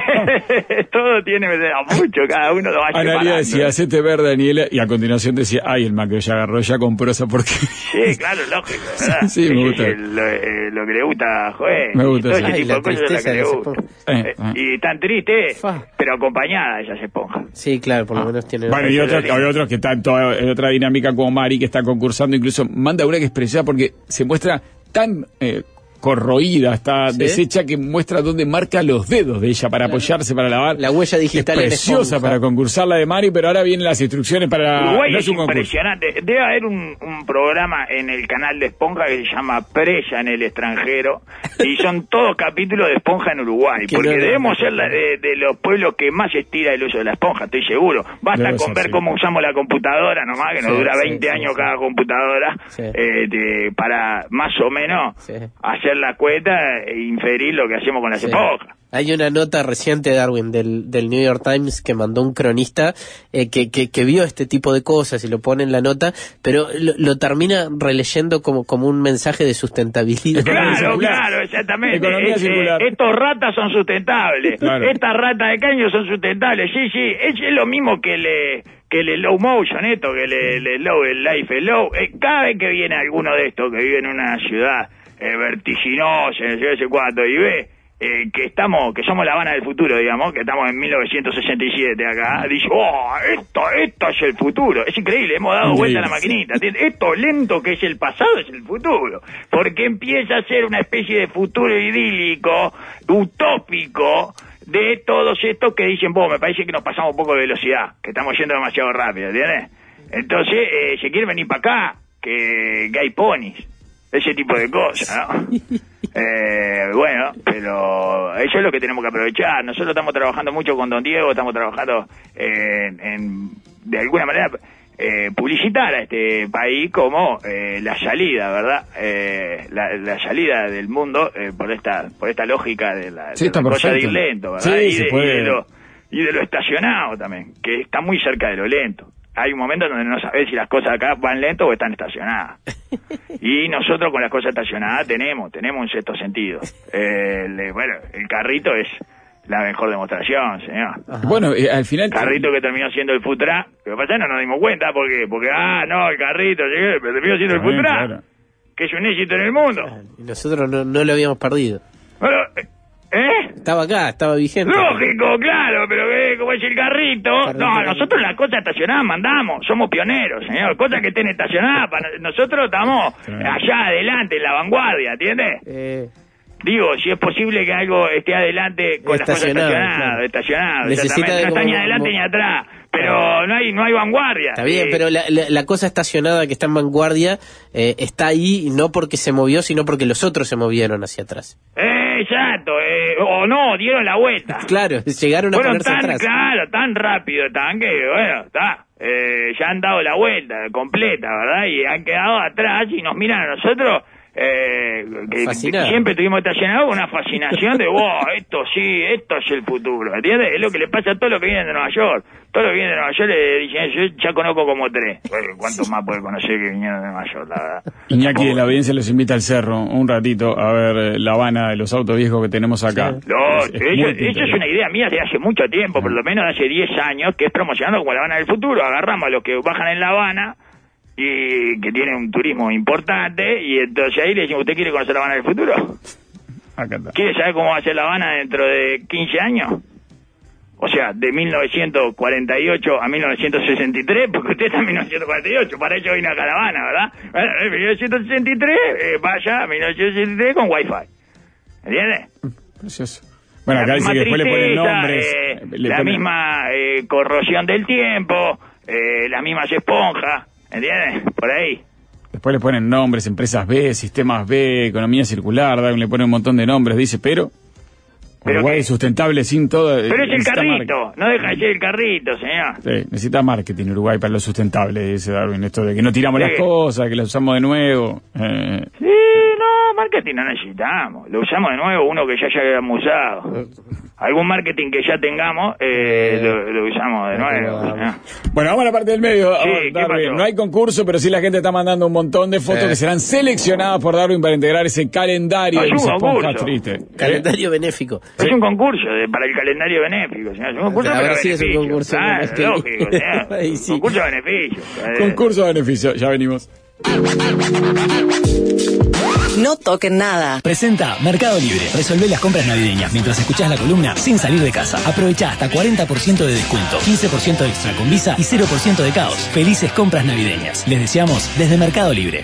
S4: eh, todo tiene a mucho, cada uno lo va
S2: Analia
S4: separando.
S2: decía, hacete ver, Daniela, y a continuación decía, ay, el Macro ya agarró, ya compró esa porquería.
S4: Sí, claro, lógico, ¿verdad?
S2: Sí, me
S4: Ese
S2: gusta.
S4: es el- lo, eh, lo que le gusta a Joel.
S2: Me gusta,
S4: Todo
S2: sí.
S4: ese
S3: Ay,
S4: tipo
S3: la
S4: de cosas es la
S3: tristeza
S4: que le
S3: de ese
S4: gusta.
S2: Eh,
S4: Eh,
S2: eh.
S4: Y tan triste,
S3: Fa.
S4: pero acompañada esas esponjas.
S3: Sí, claro, por lo menos tiene...
S2: Bueno, y otros, hay otros que están toda- en otra dinámica como Mari, que está concursando, incluso manda una que es preciosa porque se muestra tan eh, corroída, está
S3: ¿Sí?
S2: deshecha, que muestra dónde marca los dedos de ella para apoyarse, para lavar.
S3: La huella digital
S2: es
S3: en
S2: preciosa
S3: esponja.
S2: para concursar la de Mari, pero ahora vienen las instrucciones para...
S4: Uruguay
S2: no
S4: es
S2: es un concurso.
S4: impresionante. Debe haber un, un programa en el canal de Esponja que se llama Presa en el extranjero y son todos capítulos de esponja en Uruguay.
S3: Que
S4: Porque
S3: no, no,
S4: debemos
S3: no,
S4: ser la-
S3: no.
S4: de, de los pueblos que más estira el uso de la esponja, estoy seguro. Basta
S2: Debe
S4: con
S2: ser,
S4: ver
S2: sí.
S4: cómo usamos la computadora nomás, que nos
S3: Sí,
S4: dura
S3: sí,
S4: veinte
S3: sí,
S4: años
S3: sí.
S4: cada computadora,
S3: Sí.
S4: eh, de- para más o menos
S3: Sí.
S4: hacer la cuenta e inferir lo que hacemos con las
S3: Sí.
S4: esponjas.
S3: Hay una nota reciente, Darwin, del, del New York Times que mandó un cronista eh, que, que, que vio este tipo de cosas y lo pone en la nota, pero lo, lo termina releyendo como, como un mensaje de sustentabilidad.
S2: Economía
S4: Claro,
S2: circular.
S4: claro, exactamente.
S2: Economía
S4: Eh, eh,
S2: circular.
S4: estos ratas son sustentables.
S2: Claro.
S4: Estas ratas de caño son sustentables. Sí, sí, es, es lo mismo que el, que el low motion, esto, que el, el low, el life, el low. Eh, cada vez que viene alguno de estos que vive en una ciudad eh, vertiginosa, no sé cuánto, y ve eh, que estamos, que somos la Habana del futuro, digamos, que estamos en mil novecientos sesenta y siete acá, dice, oh, esto, esto es el futuro. Es increíble, hemos dado
S2: Increíble.
S4: vuelta a la maquinita. Esto lento que es el pasado es el futuro. Porque empieza a ser una especie de futuro idílico, utópico, de todos estos que dicen, vos, me parece que nos pasamos un poco de velocidad, que estamos yendo demasiado rápido, ¿entiendes? Entonces, eh, se quiere venir para acá, que, que hay ponis, ese tipo de cosas, ¿no? Eh, bueno, pero eso es lo que tenemos que aprovechar. Nosotros estamos trabajando mucho con Don Diego, estamos trabajando en, en de alguna manera, eh, publicitar a este país como eh, la salida, ¿verdad? Eh, la, la salida del mundo eh, por esta por esta lógica de la,
S2: Sí,
S4: de
S2: está
S4: la cosa de
S2: perfecto.
S4: ir lento, ¿verdad?
S2: Sí,
S4: y,
S2: se
S4: de,
S2: puede.
S4: y de lo, y de lo estacionado también, que está muy cerca de lo lento. Hay un momento donde no sabes si las cosas acá van lento o están estacionadas. Y nosotros con las cosas estacionadas tenemos, tenemos un sexto sentido. Eh, el, bueno, el carrito es la mejor demostración, señor.
S2: Bueno, eh, al final...
S4: Carrito que terminó siendo el Futra. Lo que pasa es que no nos dimos cuenta porque, porque ah, no, el carrito, llegué, pero terminó siendo el
S2: Está bien,
S4: Futra,
S2: claro.
S4: que es un éxito en el mundo.
S3: Y nosotros no, no lo habíamos perdido.
S4: Bueno, ¿eh?
S3: Estaba acá, estaba vigente.
S4: Lógico, claro, pero que como es el carrito,
S3: Carrito,
S4: no,
S3: carrito.
S4: nosotros las cosas estacionadas mandamos, somos pioneros, señor, cosas que estén estacionadas, para nosotros estamos allá adelante, en la vanguardia, ¿entiendes?
S3: Eh,
S4: Digo, si es posible que algo esté adelante con las cosas
S3: Estacionado,
S4: estacionadas,
S3: claro.
S4: estacionado,
S3: Necesita
S4: exactamente,
S3: de
S4: no está
S3: como-
S4: ni adelante
S3: como-
S4: ni atrás, pero no hay no hay vanguardia.
S3: Está bien,
S4: Eh,
S3: pero la, la, la cosa estacionada que está en vanguardia eh, está ahí no porque se movió, sino porque los otros se movieron hacia atrás.
S4: eh, exacto, eh, o no, dieron la vuelta.
S3: Claro, llegaron a
S4: Fueron
S3: ponerse
S4: tan,
S3: atrás.
S4: claro, tan rápido tan que, bueno, está, eh, ya han dado la vuelta completa, ¿verdad? Y han quedado atrás y nos miran a nosotros, eh, que
S3: Fascinado.
S4: siempre estuvimos estacionados con una fascinación de, wow, esto sí, esto es el futuro, ¿entiendes? Es lo que le pasa a todos los que vienen de Nueva York. Todos los que vienen de Nueva York le dicen, yo ya conozco como tres. Bueno, ¿cuántos más puede conocer que vinieron de Nueva York, la verdad?
S2: Iñaki de la audiencia los invita al cerro un ratito a ver eh, la Habana de los autos viejos que tenemos acá.
S4: No,
S2: Es- es
S4: eso,
S2: muy
S4: eso es
S2: pintoresco.
S4: una idea mía de hace mucho tiempo, por lo menos de hace diez años, que es promocionando como la Habana del futuro. Agarramos a los que bajan en La Habana y que tienen un turismo importante y entonces ahí le decimos, ¿usted quiere conocer la Habana del futuro?
S2: Acá está.
S4: ¿Quiere saber cómo va a ser La Habana dentro de quince años? O sea, de mil novecientos cuarenta y ocho a mil novecientos sesenta y tres, porque usted está en mil novecientos cuarenta y ocho, para ello vino a Caravana, ¿verdad? Bueno, en mil novecientos sesenta y tres, eh, vaya a mil novecientos sesenta y tres con Wi-Fi. ¿Entiendes?
S2: Precioso. Bueno, acá
S4: la
S2: dice
S4: misma
S2: que después le ponen
S4: tristeza,
S2: nombres.
S4: eh,
S2: eh, le
S4: la
S2: ponen-
S4: misma eh, corrosión del tiempo, eh, las mismas esponjas, ¿entiendes? Por ahí.
S2: Después le ponen nombres, empresas B, sistemas B, economía circular, Darwin le pone un montón de nombres, dice, pero...
S4: ¿Pero
S2: Uruguay
S4: qué?
S2: es sustentable sin todo...
S4: Pero es el
S2: necesita
S4: carrito,
S2: mar-
S4: no deja de ser el carrito, señor.
S2: Sí, necesita marketing Uruguay para lo sustentable, dice Darwin, esto de que no tiramos
S4: Sí.
S2: las cosas, que las usamos de nuevo. Eh,
S4: Sí, no, marketing no necesitamos. Lo usamos de nuevo, uno que ya ya habíamos usado. Algún marketing que ya tengamos, eh, lo, lo usamos de nuevo. señor.
S2: Bueno, vamos a la parte del medio.
S4: Sí,
S2: Ahora,
S4: ¿qué
S2: Darwin,
S4: pasó?
S2: no hay concurso, pero sí la gente está mandando un montón de fotos
S3: Eh.
S2: que serán seleccionadas por Darwin para integrar ese calendario
S4: Ah,
S2: de
S4: es
S2: mis
S4: un
S2: esponjas
S4: concurso.
S2: tristes.
S3: Calendario benéfico.
S4: Es un concurso de, para el calendario benéfico, señor. Es un concurso
S3: A
S4: para
S3: ver si es un
S4: beneficio.
S3: concurso de
S4: Claro,
S3: beneficio.
S4: lógico, señor.
S3: Ahí sí.
S4: Concurso de beneficio. Eh,
S2: Concurso de beneficio, ya venimos.
S5: No toquen nada.
S6: Presenta Mercado Libre. Resolvé las compras navideñas mientras escuchás la columna sin salir de casa. Aprovecha hasta cuarenta por ciento de descuento, quince por ciento extra con Visa y cero por ciento de caos. Felices compras navideñas. Les deseamos desde Mercado Libre.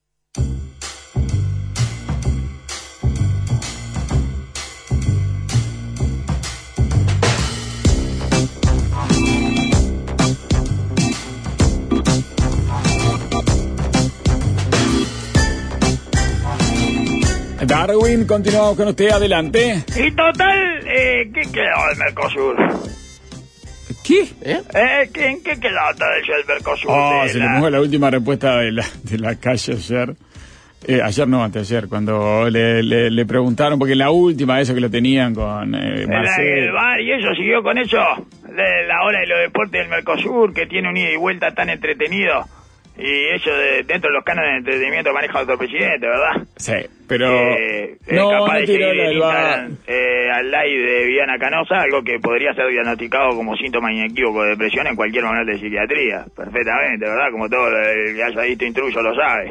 S2: Darwin, continuamos con usted, adelante.
S4: Y total, eh, ¿qué quedó del Mercosur?
S2: ¿Qué?
S3: ¿Eh?
S4: Eh, ¿qué- ¿En qué quedó todo eso del Mercosur?
S2: Oh,
S4: De
S2: se
S4: la-
S2: le mojó la última respuesta de la, de la calle ayer. Eh, ayer no, anteayer, cuando le, le, le preguntaron, porque la última, eso que lo tenían con eh,
S4: En la- el
S2: Marcelo.
S4: bar y eso siguió con eso, de la hora de los deportes del Mercosur, que tiene un ida y vuelta tan entretenido, y eso de, dentro de los cánones de entretenimiento maneja otro presidente, ¿verdad?
S2: Sí, pero...
S4: Eh, es
S2: no,
S4: capaz
S2: no
S4: de
S2: tiró
S4: seguir
S2: la
S4: en
S2: del bar.
S4: Instagram eh, al live de Viviana Canosa, algo que podría ser diagnosticado como síntoma inequívoco de depresión en cualquier manual de psiquiatría, perfectamente, ¿verdad? Como todo el que haya visto Intruso lo sabe.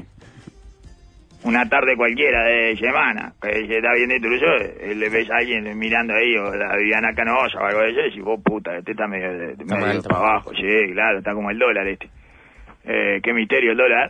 S4: Una tarde cualquiera de semana, que se está viendo Intruso, eh, le ves a alguien mirando ahí, o la Viviana Canosa o algo de eso, y decís, vos puta, este está medio, de- medio
S3: mal, está
S4: para
S3: mal.
S4: abajo, sí, claro, está como el dólar este. Eh, qué misterio el dólar.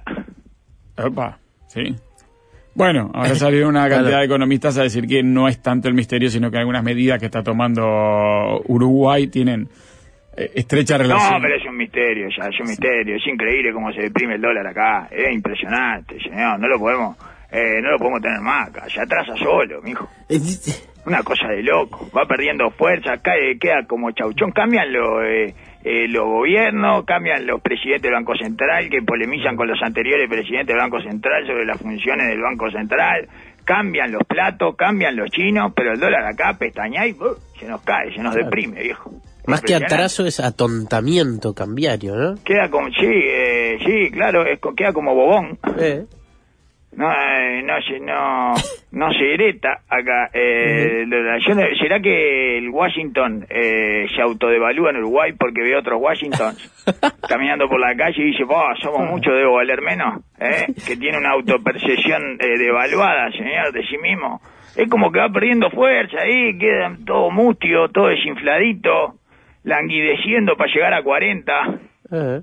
S2: Opa, sí. Bueno, ahora salieron una cantidad
S3: Claro.
S2: de economistas a decir que no es tanto el misterio, sino que algunas medidas que está tomando Uruguay tienen eh, estrecha relación.
S4: No, pero es un misterio, ya, es un misterio. Es increíble cómo se deprime el dólar acá. Es impresionante, señor. No lo podemos, eh, no lo podemos tener más acá. Se atrasa solo, mijo. Una cosa de loco. Va perdiendo fuerza, cae, queda como chauchón. Cambian los, eh, eh, los gobiernos, cambian los presidentes del Banco Central que polemizan con los anteriores presidentes del Banco Central sobre las funciones del Banco Central. Cambian los platos, cambian los chinos, pero el dólar acá pestaña y uh, se nos cae, se nos deprime, viejo.
S3: Más que
S4: Impresionante.
S3: atraso es atontamiento cambiario, ¿no?
S4: Queda como, sí, eh, sí, claro, es, co- queda como bobón.
S3: Eh.
S4: No, eh, no, se- no, no se hereta acá. Eh, lo- yo no- ¿Será que el Washington eh, se autodevalúa en Uruguay porque ve otros Washingtons caminando por la calle y dice, oh, somos muchos, debo valer menos? ¿Eh? Que tiene una autopercepción eh, devaluada, señor, de sí mismo. Es como que va perdiendo fuerza ahí, queda todo mustio, todo desinfladito, languideciendo para llegar a cuarenta.
S3: Eh.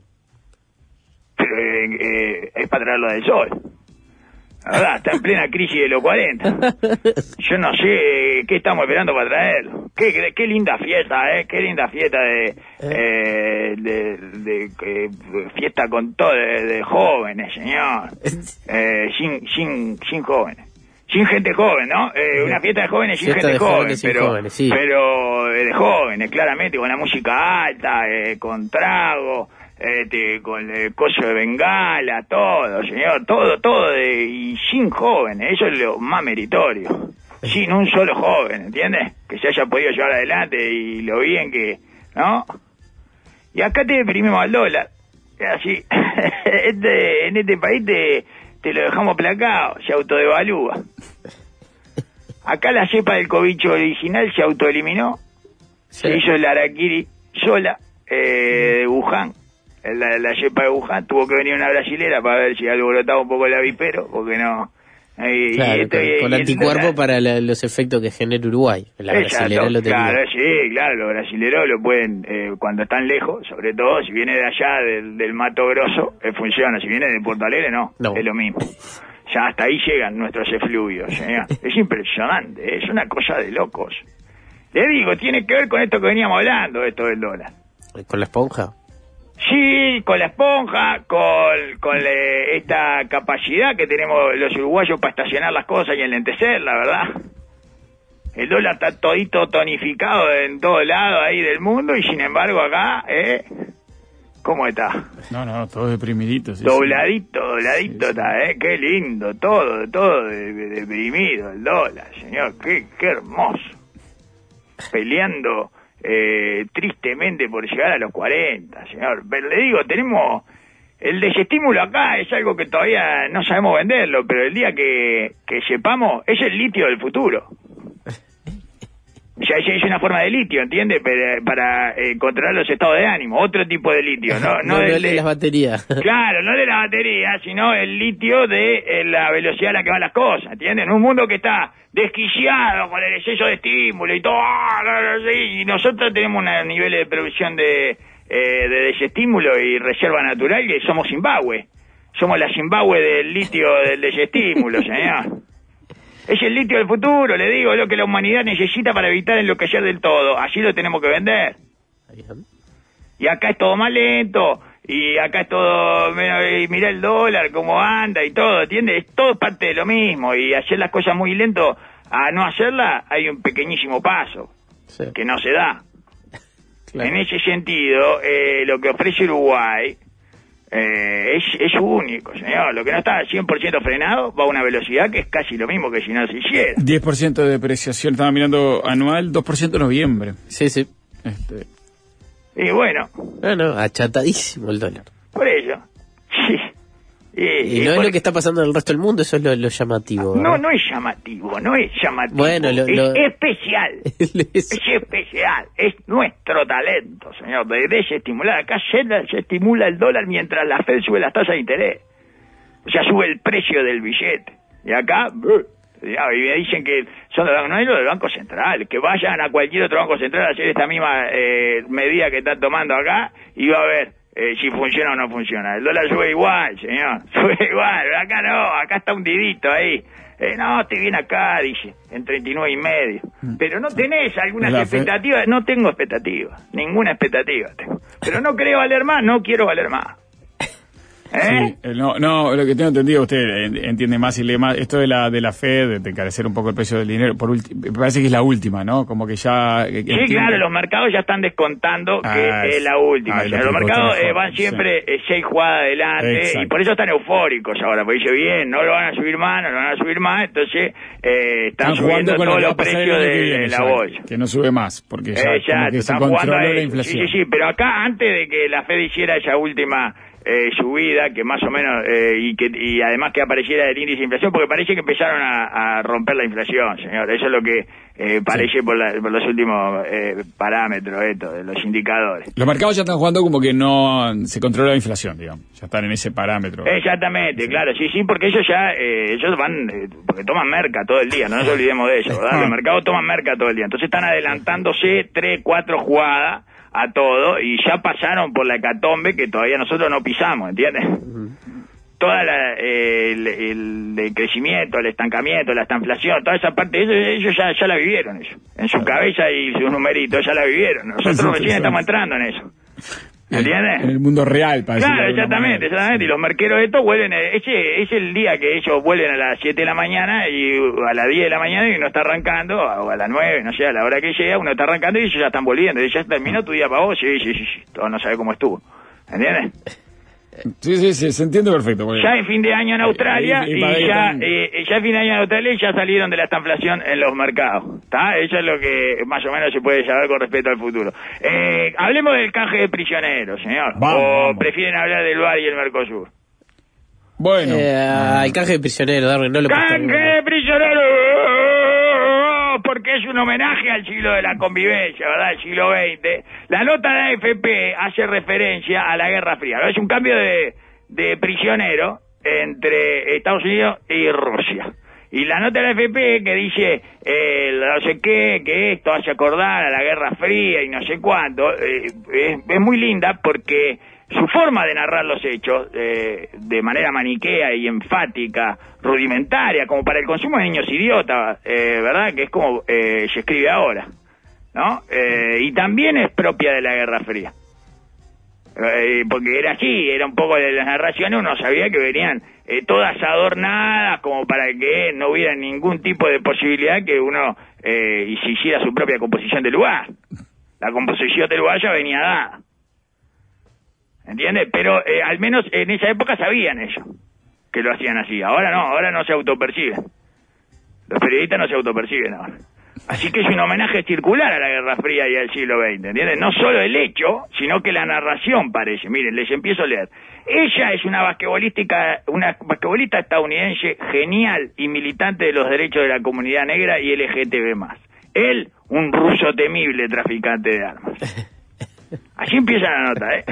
S4: Pero eh, eh, es para traerlo del sol. La verdad, está en plena crisis de los cuarenta. Yo no sé eh, qué estamos esperando para traerlo. Qué, qué, qué linda fiesta, ¿eh? Qué linda fiesta de... eh, de, de, eh, fiesta con todo, de, de jóvenes, señor. Eh, sin, sin, sin jóvenes. Sin gente joven, ¿no? Eh, una fiesta de jóvenes sin
S3: Fiesta
S4: gente
S3: de
S4: joven,
S3: jóvenes sin
S4: pero,
S3: jóvenes, sí.
S4: pero eh, de jóvenes, claramente, con la música alta, eh, con trago, este, con el coso de bengala, todo, señor, todo, todo, de, y sin jóvenes, eso es lo más meritorio. Sin un solo joven, ¿entiendes? Que se haya podido llevar adelante y lo bien que, ¿no? Y acá te deprimimos al dólar, es así. este, en este país te, te lo dejamos placado, se autodevalúa. Acá la cepa del cobicho original se autoeliminó,
S3: Sí.
S4: se hizo el harakiri sola, eh, de Wuhan. La, la cepa de Wuhan tuvo que venir una brasilera para ver si alborotaba un poco el avíspero, porque no... eh,
S3: Claro,
S4: y esto-
S3: con,
S4: y-
S3: con
S4: y el
S3: anticuerpo
S4: dólar-
S3: para la- los efectos que genera Uruguay. La
S4: Exacto,
S3: brasilera lo tenía.
S4: claro, sí, claro, los brasileros lo pueden, eh, cuando están lejos, sobre todo, si viene de allá, del, del Mato Grosso, eh, funciona, si viene de Puerto Alegre, no,
S3: No.
S4: es lo mismo. Ya hasta ahí llegan nuestros efluvios, señor. Es impresionante, es una cosa de locos. Le digo, tiene que ver con esto que veníamos hablando, esto del dólar.
S3: ¿Con la esponja?
S4: Sí, con la esponja, con, con eh, esta capacidad que tenemos los uruguayos para estacionar las cosas y enlentecer, la verdad. El dólar está todito tonificado en todos lados ahí del mundo y sin embargo acá, ¿eh? ¿Cómo está?
S2: No, no, todo deprimidito. Sí,
S4: dobladito, sí. dobladito sí, está,
S2: sí.
S4: ¿eh? Qué lindo, todo, todo de, de, deprimido el dólar, señor, qué, qué hermoso. Peleando eh, tristemente por llegar a los cuarenta, señor. Pero le digo, tenemos... El desestímulo acá es algo que todavía no sabemos venderlo, pero el día que, que sepamos, es el litio del futuro. Ya es una forma de litio, ¿entiendes? Para, para eh, controlar los estados de ánimo. Otro tipo de litio. No, no,
S3: no, no
S4: el
S3: de, de las baterías.
S4: Claro, no de la batería, sino el litio de eh, la velocidad a la que van las cosas, ¿entiendes? En un mundo que está desquiciado con el exceso de estímulo y todo, y nosotros tenemos un nivel de producción de, eh, de desestímulo y reserva natural que somos Zimbabue. Somos la Zimbabue del litio del desestímulo, señor. Es el litio del futuro, le digo, lo que la humanidad necesita para evitar enloquecer del todo. Así lo tenemos que vender. Y acá es todo más lento, y acá es todo, y mirá el dólar, cómo anda y todo, ¿entiendes? Es todo parte de lo mismo, y hacer las cosas muy lento, a no hacerlas, hay un pequeñísimo paso, sí. que no se da. Claro. En ese sentido, eh, lo que ofrece Uruguay... Eh, es, es único, señor. Lo que no está cien por ciento frenado va a una velocidad que es casi lo mismo que si no se hiciera.
S2: diez por ciento de depreciación, estaba mirando anual, dos por ciento en noviembre.
S3: Sí, sí.
S4: Este... Y bueno.
S3: No, no, achatadísimo el dólar.
S4: Por ello. Sí.
S3: Y, y, y no por... es lo que está pasando en el resto del mundo, eso es lo, lo llamativo.
S4: No, ¿verdad? No es llamativo, no es llamativo.
S3: Bueno, lo,
S4: es
S3: lo...
S4: especial. es especial. Es nuestro talento, señor, de desestimular. Acá se, se estimula el dólar mientras la Fed sube las tasas de interés. O sea, sube el precio del billete. Y acá, y me dicen que son los, no es lo del Banco Central, que vayan a cualquier otro Banco Central a hacer esta misma eh, medida que están tomando acá y va a ver. Eh, si funciona o no funciona. El dólar sube igual, señor. Sube igual. Acá no, acá está hundidito ahí. Eh, no, estoy bien acá, dice, en treinta y nueve y medio. Pero no tenés algunas expectativas. No tengo expectativas. Ninguna expectativa tengo. Pero no creo valer más, no quiero valer más. ¿Eh?
S2: Sí, no, no, lo que tengo entendido, usted entiende más y lee más, esto de la de la Fed, de encarecer un poco el precio del dinero, por me parece que es la última, ¿no? Como que ya...
S4: Sí, entiende. Claro, los mercados ya están descontando ah, que es la última. Ah, o sea, los mercados eh, van siempre sí. eh, seis jugadas adelante. Exacto. Y por eso están eufóricos ahora, porque dice, bien, no lo van a subir más, no lo van a subir más, entonces eh, están, están subiendo todos los precios de, viene,
S2: de
S4: la bolsa.
S2: Que no sube más, porque ya
S4: Exacto,
S2: como que
S4: están
S2: se controla la
S4: ahí.
S2: inflación.
S4: Sí, sí, sí, pero acá antes de que la Fed hiciera esa última... Eh, subida que más o menos eh, y que y además que apareciera el índice de inflación, porque parece que empezaron a, a romper la inflación, señor. Eso es lo que eh, parece sí. por, la, por los últimos eh, parámetros esto, de los indicadores.
S2: Los mercados ya están jugando como que no se controla la inflación, digamos, ya están en ese parámetro.
S4: Exactamente, sí. claro, sí, sí, porque ellos ya eh, ellos van eh, porque toman merca todo el día, no nos olvidemos de eso, ¿verdad? Los mercados toman merca todo el día, entonces están adelantándose tres, cuatro jugadas a todo, y ya pasaron por la hecatombe que todavía nosotros no pisamos, ¿entiendes? Uh-huh. Toda la, eh, el, el, el crecimiento, el estancamiento, la estanflación, toda esa parte, ellos, ellos ya, ya la vivieron, ellos. En su cabeza y sus numeritos ya la vivieron. Nosotros recién estamos entrando en eso. ¿Entiendes?
S2: En el mundo real, para
S4: Claro, exactamente, exactamente. Y los merqueros estos vuelven, ese es el día que ellos vuelven a las siete de la mañana y a las diez de la mañana y uno está arrancando, o a las nueve, no sé, a la hora que llega, uno está arrancando y ellos ya están volviendo. Y ya terminó tu día para vos, sí, sí, sí, sí. Todo no sabe cómo estuvo. ¿Entiendes?
S2: Sí, sí, sí, se entiende perfecto. Porque...
S4: Ya en fin de año en Australia, y, y, y ya, eh, ya en fin de año en Australia ya salieron de la estanflación en los mercados. ¿Está? Eso es lo que más o menos se puede saber con respecto al futuro. Eh, hablemos del canje de prisioneros, señor.
S2: Vamos,
S4: o
S2: vamos.
S4: prefieren hablar del B A R y el Mercosur.
S2: Bueno.
S3: Eh, el canje de prisioneros, Darwin, no lo
S4: ¡Canje de prisioneros! Porque es un homenaje al siglo de la convivencia, ¿verdad? El siglo veinte. La nota de A F P hace referencia a la Guerra Fría. Es un cambio de, de prisionero entre Estados Unidos y Rusia. Y la nota de la A F P que dice, eh, no sé qué, que esto hace acordar a la Guerra Fría y no sé cuánto, eh, es, es muy linda porque su forma de narrar los hechos, eh, de manera maniquea y enfática, rudimentaria, como para el consumo de niños idiotas, eh, ¿verdad? Que es como eh, se escribe ahora, ¿no? Eh, y también es propia de la Guerra Fría. Eh, porque era así, era un poco de las narraciones, uno sabía que venían eh, todas adornadas como para que no hubiera ningún tipo de posibilidad que uno eh, y se hiciera su propia composición del lugar. La composición del lugar ya venía dada. ¿Entiendes? Pero eh, al menos en esa época sabían ellos que lo hacían así. Ahora no, ahora no se autoperciben. Los periodistas no se autoperciben ahora. Así que es un homenaje circular a la Guerra Fría y al siglo veinte, ¿entiendes? No solo el hecho, sino que la narración parece. Miren, les empiezo a leer. Ella es una basquetbolística, una basquetbolista estadounidense genial y militante de los derechos de la comunidad negra y L G T B más. Él, un ruso temible traficante de armas. Así empieza la nota, ¿eh?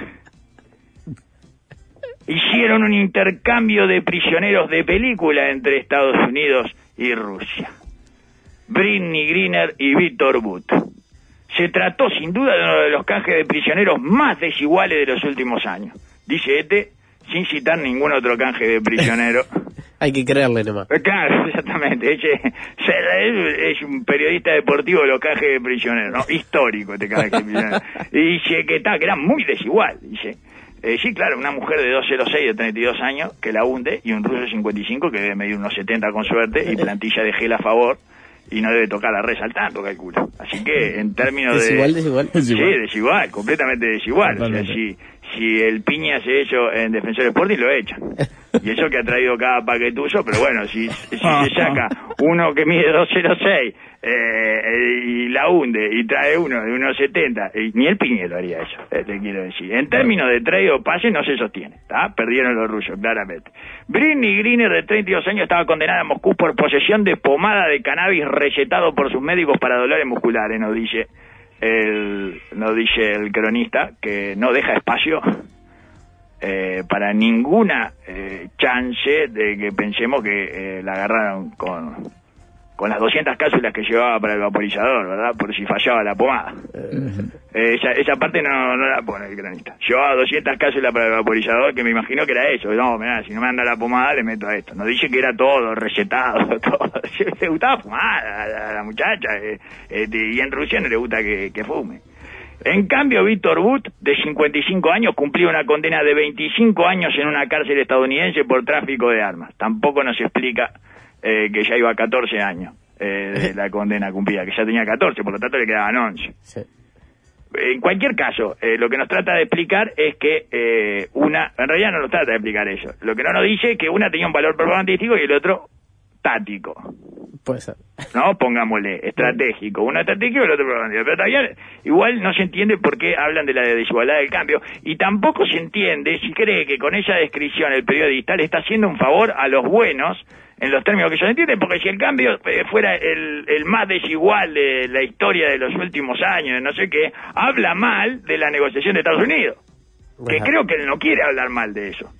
S4: Hicieron un intercambio de prisioneros de película entre Estados Unidos y Rusia. Brittney Griner y Víctor Butt. Se trató sin duda de uno de los canjes de prisioneros más desiguales de los últimos años. Dice este, sin citar ningún otro canje de prisionero.
S3: Hay que creerle nomás.
S4: Claro, exactamente. Ese, es, es un periodista deportivo de los canjes de prisioneros, ¿no? Histórico este canje de prisioneros. Y dice que, está, que era muy desigual, dice. Eh, sí, claro, una mujer de dos cero seis de treinta y dos años que la hunde y un ruso de cincuenta y cinco que debe medir unos setenta con suerte y plantilla de gel a favor y no debe tocar la red saltando, calculo. Así que en términos
S3: desigual,
S4: de...
S3: Desigual,
S4: desigual. Sí, desigual, completamente desigual. O sea, si, si el Piña hace eso en Defensor Sporting, lo echan. Y eso que ha traído cada paquetuyo, pero bueno, si, si se saca uno que mide dos cero seis eh, y la hunde y trae uno de uno setenta, y ni el Piña lo haría eso, eh, te quiero decir. En términos de trade o pase no se sostiene, ¿está? Perdieron los rusos, claramente. Brittney Griner, de treinta y dos años, estaba condenada a Moscú por posesión de pomada de cannabis recetado por sus médicos para dolores musculares, nos dice el, nos dice el cronista, que no deja espacio Eh, para ninguna eh, chance de que pensemos que eh, la agarraron con con las doscientas cápsulas que llevaba para el vaporizador, ¿verdad? Por si fallaba la pomada. Eh, esa, esa parte no, no la pone el cronista. Llevaba doscientas cápsulas para el vaporizador, que me imagino que era eso. No, mirá, si no me anda la pomada, le meto a esto. Nos dice que era todo, recetado, todo. Le gustaba fumar a la, a la muchacha, eh, eh, y en Rusia no le gusta que, que fume. En cambio, Víctor Butt, de cincuenta y cinco años, cumplió una condena de veinticinco años en una cárcel estadounidense por tráfico de armas. Tampoco nos explica eh, que ya iba a catorce años eh, de la condena cumplida, que ya tenía catorce, por lo tanto le quedaban once. Sí. En cualquier caso, eh, lo que nos trata de explicar es que eh, una, en realidad no nos trata de explicar eso. Lo que no nos dice es que una tenía un valor propagandístico y el otro táctico.
S3: Puede ser.
S4: No, pongámosle, estratégico. Uno estratégico y el otro propagandístico. Pero todavía igual no se entiende por qué hablan de la desigualdad del cambio. Y tampoco se entiende si cree que con esa descripción el periodista le está haciendo un favor a los buenos, en los términos que ellos entienden, porque si el cambio eh, fuera el, el más desigual de la historia de los últimos años, de no sé qué, habla mal de la negociación de Estados Unidos. Que Ajá. Creo que él no quiere hablar mal de eso.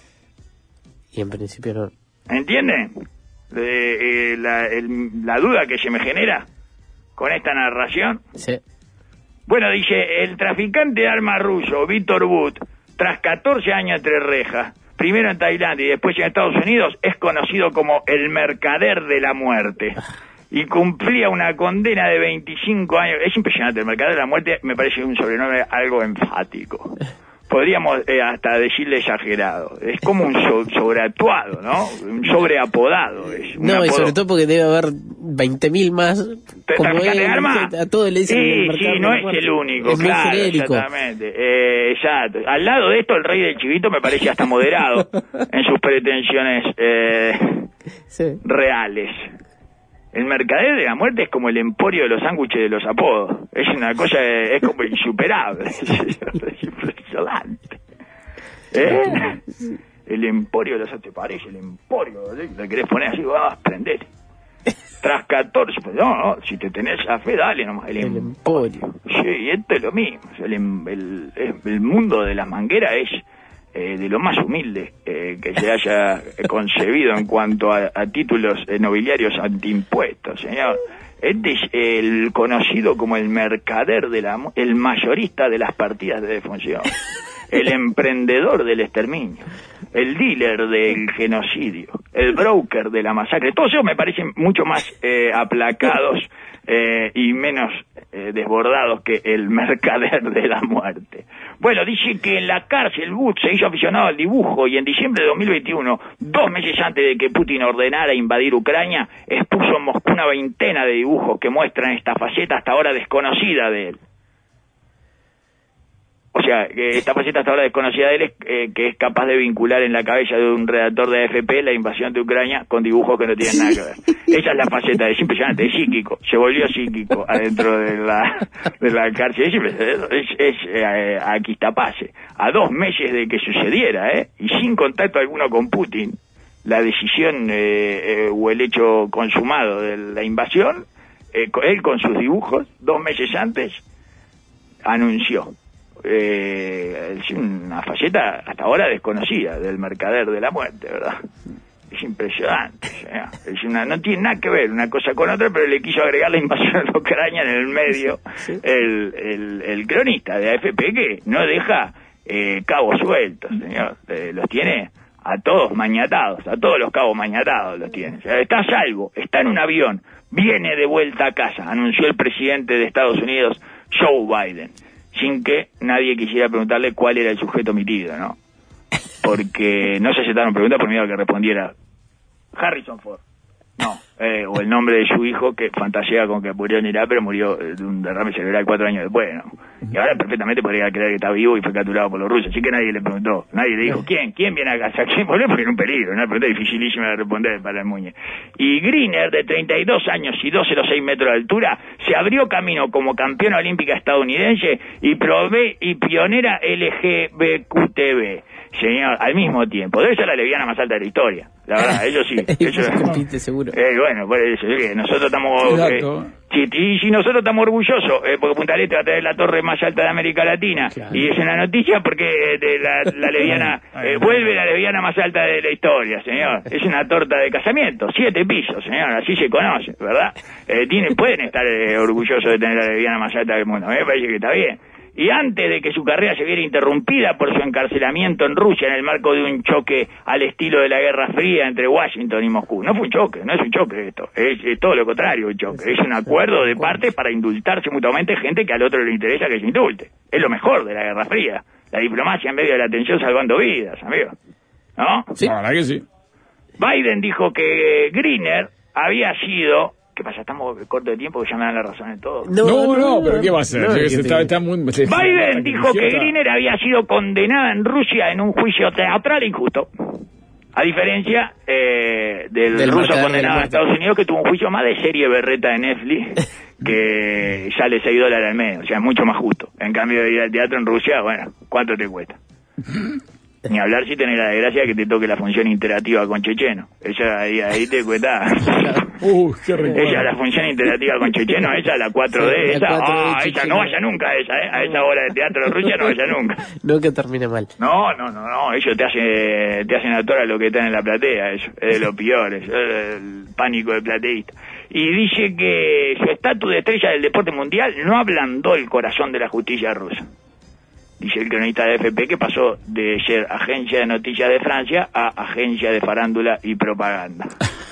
S3: Y en principio no.
S4: ¿Entienden? Eh, eh, la, el, la duda que se me genera con esta narración.
S3: Sí.
S4: Bueno, dice, el traficante de armas ruso, Víctor Butt, tras catorce años entre rejas, primero en Tailandia y después en Estados Unidos, es conocido como el mercader de la muerte. Y cumplía una condena de veinticinco años. Es impresionante, el mercader de la muerte me parece un sobrenombre algo enfático. Podríamos eh, hasta decirle exagerado. Es como un so sobreactuado, ¿no? Un sobreapodado. Es un
S3: no,
S4: apodo.
S3: Y sobre todo porque debe haber veinte mil más. Como él,
S4: de armas?
S3: A todos le dicen.
S4: Sí, sí, no es el único,
S3: es
S4: claro,
S3: muy genérico.
S4: Exactamente. Eh, exacto. Al lado de esto, el rey del chivito me parece hasta moderado en sus pretensiones eh,
S3: sí.
S4: reales. El mercader de la muerte es como el emporio de los sándwiches de los apodos. Es una cosa, es como insuperable. Es impresionante. ¿Eh? El emporio de los sándwiches, ¿te parece? El emporio, ¿le querés poner así? Vas, prendete. Tras catorce, no, no, si te tenés a fe, dale nomás. El,
S3: el emporio.
S4: Sí, y esto es lo mismo. El, el, el mundo de las mangueras es Eh, de lo más humilde eh, que se haya concebido en cuanto a, a títulos eh, nobiliarios antiimpuestos, señor. Este es el conocido como el mercader de la, el mayorista de las partidas de defunción, el emprendedor del exterminio, el dealer del genocidio, el broker de la masacre. Todos ellos me parecen mucho más eh, aplacados eh, y menos eh, desbordados que el mercader de la muerte. Bueno, dice que en la cárcel Bush se hizo aficionado al dibujo y en diciembre de dos mil veintiuno, dos meses antes de que Putin ordenara invadir Ucrania, expuso en Moscú una veintena de dibujos que muestran esta faceta hasta ahora desconocida de él. O sea, que esta faceta hasta ahora desconocida de él es eh, que es capaz de vincular en la cabeza de un redactor de A F P la invasión de Ucrania con dibujos que no tienen nada que ver. Esa es la faceta, es impresionante, es psíquico, se volvió psíquico adentro de la de la cárcel. Es, es, es eh, aquí está pase. A dos meses de que sucediera, ¿eh? Y sin contacto alguno con Putin, la decisión eh, eh, o el hecho consumado de la invasión, eh, él con sus dibujos, dos meses antes, anunció. Eh, es una faceta hasta ahora desconocida del mercader de la muerte, ¿verdad? Es impresionante, o sea, es una, no tiene nada que ver una cosa con otra, pero le quiso agregar la invasión de Ucrania en el medio el, el, el cronista de A F P, que no deja eh, cabos sueltos, señor, eh, los tiene a todos mañatados, a todos los cabos mañatados los tiene. O sea, está a salvo, está en un avión, viene de vuelta a casa, anunció el presidente de Estados Unidos, Joe Biden, sin que nadie quisiera preguntarle cuál era el sujeto omitido, ¿no? Porque no se aceptaron preguntas por miedo a que respondiera Harrison Ford, no, eh, o el nombre de su hijo, que fantasea con que murió en Irak, pero murió de un derrame cerebral cuatro años después, ¿no? Y ahora perfectamente podría creer que está vivo y fue capturado por los rusos, así que nadie le preguntó, nadie le dijo, ¿quién? ¿Quién viene a casa? ¿Quién volvió? Porque era un peligro, una pregunta dificilísima de responder para el Muñe. Y Griner, de treinta y dos años y dos coma cero seis metros de altura, se abrió camino como campeona olímpica estadounidense y, prove y pionera L G B Q T B. Señor, al mismo tiempo, debe ser la lesbiana más alta de la historia, la verdad, ellos sí. Ellos,
S3: compite, seguro.
S4: Eh, bueno, por eso, que nosotros estamos... Eh, si, y si nosotros estamos orgullosos, eh, porque Punta del Este va a tener la torre más alta de América Latina, claro. Y es una noticia porque de la, la lesbiana, eh, vuelve la lesbiana más alta de la historia, señor. Es una torta de casamiento, siete pisos, señor, así se conoce, ¿verdad? Eh, tiene, pueden estar eh, orgullosos de tener la lesbiana más alta del mundo, a mí me parece que está bien. Y antes de que su carrera se viera interrumpida por su encarcelamiento en Rusia en el marco de un choque al estilo de la Guerra Fría entre Washington y Moscú. No fue un choque, no es un choque esto, es, es todo lo contrario un choque. Es un acuerdo de parte para indultarse mutuamente gente que al otro le interesa que se indulte. Es lo mejor de la Guerra Fría, la diplomacia en medio de la tensión salvando vidas, amigo. ¿No?
S2: Sí. La verdad que sí.
S4: Biden dijo que Griner había sido... ¿Qué pasa? Estamos corto de tiempo que ya me dan la razón en todo.
S2: No, no, no, no pero ¿qué va a hacer? No, está, está, está muy,
S4: Biden dijo que Griner había sido condenada en Rusia en un juicio teatral injusto. A diferencia eh, del, del ruso condenado en Estados Unidos, que tuvo un juicio más de serie berreta de Netflix, que sale seis dólares al mes, o sea, es mucho más justo. En cambio de ir al teatro en Rusia, bueno, ¿cuánto te cuesta? Ni hablar si tenés la desgracia que te toque la función interactiva con Checheno. Ella ahí, ahí te cuesta.
S2: Uh, qué
S4: ella, la función interactiva con Checheno, esa, la cuatro D, sí, esa, ah, oh, esa no vaya nunca a esa, ¿eh? A esa hora de teatro de Rusia no vaya nunca.
S3: No que termine mal.
S4: No, no, no, no, ellos te hacen, te hacen actor a lo que están en la platea, eso, es de lo peor, eso, es el pánico del plateísta. Y dice que su estatus de estrella del deporte mundial no ablandó el corazón de la justicia rusa. Dice el cronista de A F P que pasó de ser agencia de noticias de Francia a agencia de farándula y propaganda.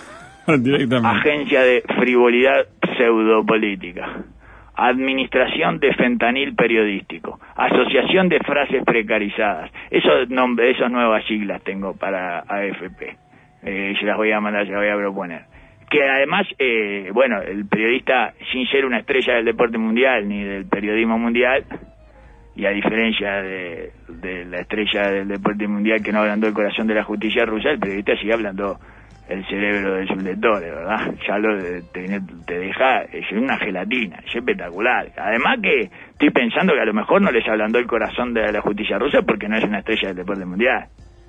S4: Agencia de frivolidad pseudopolítica. Administración de fentanil periodístico. Asociación de frases precarizadas. Esos nombres, esas nuevas siglas tengo para A F P. Eh, se las voy a mandar, se las voy a proponer. Que además, eh, bueno, el periodista, sin ser una estrella del deporte mundial ni del periodismo mundial, y a diferencia de, de la estrella del deporte mundial que no ablandó el corazón de la justicia rusa, el periodista sigue hablando el cerebro de sus lectores, ¿verdad? Ya lo te, te deja, es una gelatina, es espectacular. Además que estoy pensando que a lo mejor no les ablandó el corazón de la justicia rusa porque no es una estrella del deporte mundial.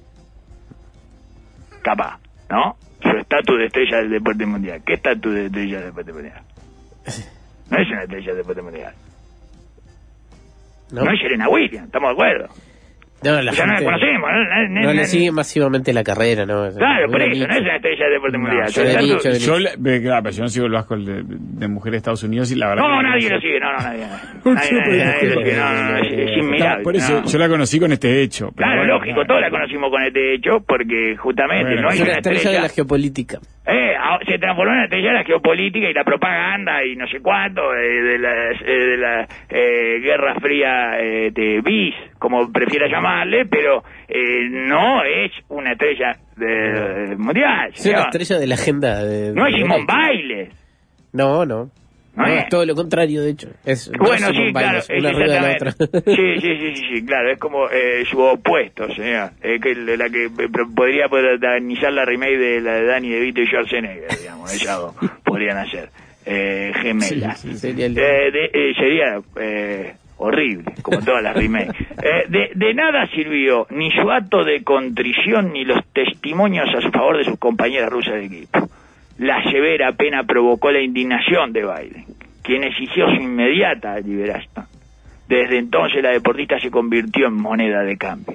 S4: Capaz, ¿no? Su estatus de estrella del deporte mundial. ¿Qué estatus de estrella del deporte mundial? No es una estrella del deporte mundial. No, no es Serena Williams, estamos de acuerdo.
S3: No, la
S4: o sea,
S3: gente,
S4: no la conocemos. No, no,
S3: no, no le sigue masivamente la carrera, ¿no?
S4: Claro, por eso, no es una estrella de deporte mundial.
S3: Yo, yo, dicho,
S2: yo, yo, claro, pero yo no sigo el Vasco de, de mujeres de Estados Unidos y la verdad...
S4: No,
S2: que
S4: nadie
S2: no
S4: lo sigue, no, no, nadie. Nadie, nadie, nadie lo sigue, no, no, es, es inmirable.
S2: Por eso
S4: no.
S2: yo la conocí con este hecho.
S4: Claro,
S2: bueno,
S4: lógico, todos la conocimos con este hecho, porque justamente
S2: Bueno,
S4: no hay
S3: Es una
S4: una
S3: estrella
S4: estrella...
S3: de la geopolítica.
S4: Eh, a- se transformó en una estrella de la geopolítica y la propaganda y no sé cuánto, eh, de la, eh, de la eh, Guerra Fría eh, de bis, como prefiera llamarle, pero eh, no es una estrella de, mundial.
S3: Es una
S4: señor.
S3: estrella de la agenda de...
S4: No es
S3: de-
S4: Simón Bailes.
S3: No, no.
S4: No
S3: No,
S4: es.
S3: es todo lo contrario, de hecho. Es dos
S4: Bueno, sí,
S3: Simone
S4: claro,
S3: Biles,
S4: es
S3: una arriba de la
S4: exactamente.
S3: otra.
S4: Sí, sí, sí, sí, sí, claro, es como eh, su opuesto, señor. Es que la que eh, podría protagonizar la remake de la de Danny DeVito y Schwarzenegger, digamos, ellas dos podrían hacer eh, gemelas.
S3: Sí, sí, sería el-
S4: Eh, de- eh, sería eh, horrible, como todas las remakes. Eh, de, de nada sirvió ni su acto de contrición ni los testimonios a su favor de sus compañeras rusas de equipo. La severa pena provocó la indignación de Biden, quien exigió su inmediata liberación. Desde entonces la deportista se convirtió en moneda de cambio.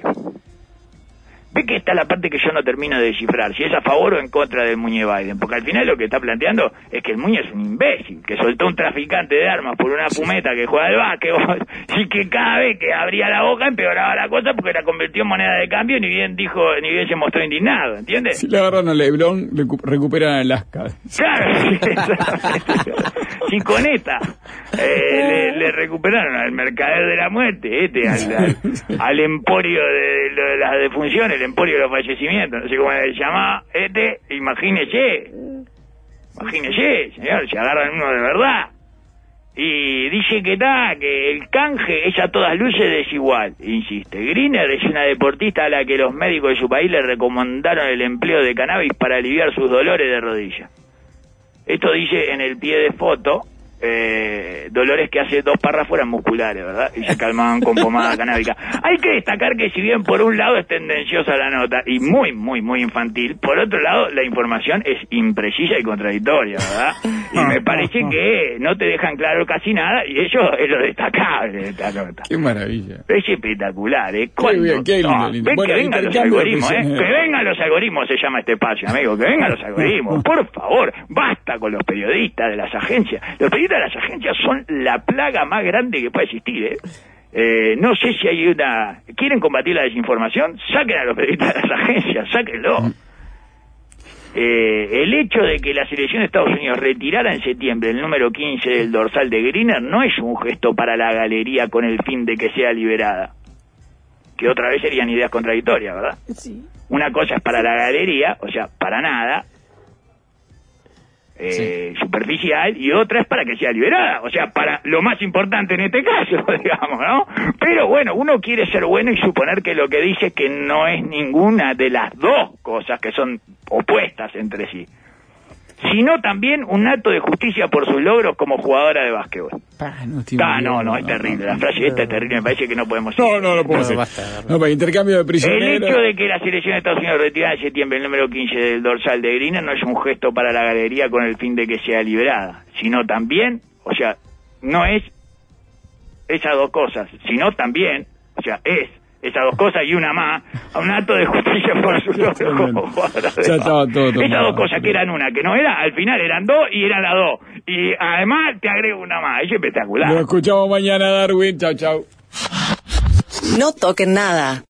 S4: Ve que está la parte que yo no termino de descifrar, si es a favor o en contra del Muñe Biden, porque al final lo que está planteando es que el Muñe es un imbécil, que soltó un traficante de armas por una fumeta que juega al básquetbol, y que cada vez que abría la boca empeoraba la cosa porque la convirtió en moneda de cambio, ni bien dijo, ni bien se mostró indignado, ¿entiendes?
S2: Si le agarran a LeBron, recu- recuperan a Alaska.
S4: Claro, sí, exactamente. Si con esta eh, le, le recuperaron al mercader de la muerte, este, al, al, al emporio de, de, de las defunciones, el emporio de los fallecimientos, no sé cómo se llama, este, imagínese, imagínese, señor, se agarran uno de verdad. Y dice que está, que el canje es a todas luces desigual, insiste. Griner es una deportista a la que los médicos de su país le recomendaron el empleo de cannabis para aliviar sus dolores de rodilla. Esto dice en el pie de foto, eh, dolores que hace dos párrafos eran musculares, ¿verdad? Y se calmaban con pomada canábica. Hay que destacar que si bien por un lado es tendenciosa la nota y muy, muy, muy infantil, por otro lado la información es imprecisa y contradictoria, ¿verdad? Y me parece que no te dejan claro casi nada y eso es lo destacable de esta nota.
S2: Qué maravilla.
S4: Es espectacular, ¿eh? ¿Cuándo?
S2: bien, qué lindo,
S4: No,
S2: lindo.
S4: ven
S2: Bueno,
S4: que vengan los
S2: intercambio de
S4: algoritmos, ¿eh?
S2: opiniones.
S4: Que vengan los algoritmos se llama este espacio, amigo. Que vengan los algoritmos. Por favor, basta con los periodistas de las agencias. Los periodistas de las agencias son la plaga más grande que puede existir, ¿eh? Eh, no sé si hay una... ¿Quieren combatir la desinformación? Saquen a los periodistas de las agencias, sáquenlo. Eh, el hecho de que la selección de Estados Unidos retirara en septiembre el número quince del dorsal de Griner no es un gesto para la galería con el fin de que sea liberada. Que otra vez serían ideas contradictorias, ¿verdad?
S3: Sí.
S4: Una cosa es para la galería, o sea, para nada, eh, superficial, y otra es para que sea liberada, o sea, para lo más importante en este caso, digamos, ¿no? Pero bueno, uno quiere ser bueno y suponer que lo que dice que no es ninguna de las dos cosas que son opuestas entre sí, sino también un acto de justicia por sus logros como jugadora de básquetbol.
S2: Ah, no, estoy
S4: Ah,
S2: muy
S4: no,
S2: bien.
S4: no, es terrible, la frase esta es terrible, me parece que no podemos...
S2: No, no lo puedo
S3: No,
S2: hacer.
S3: basta, basta.
S2: No, para intercambio de
S4: El
S2: prisioneros.
S4: hecho de que la selección de Estados Unidos retirara en septiembre el número quince del dorsal de Griner no es un gesto para la galería con el fin de que sea liberada, sino también, o sea, no es esas dos cosas, sino también, o sea, es esas dos cosas y una más, a un acto de justicia por su logro como jugadora de
S2: Ya estaba todo
S4: básquet. Esas
S2: tomado.
S4: dos cosas que eran una, que no era, al final eran dos y eran las dos. Y además te agrego una más, es espectacular.
S2: Lo escuchamos mañana, Darwin. Chau, chau.
S5: No toquen nada.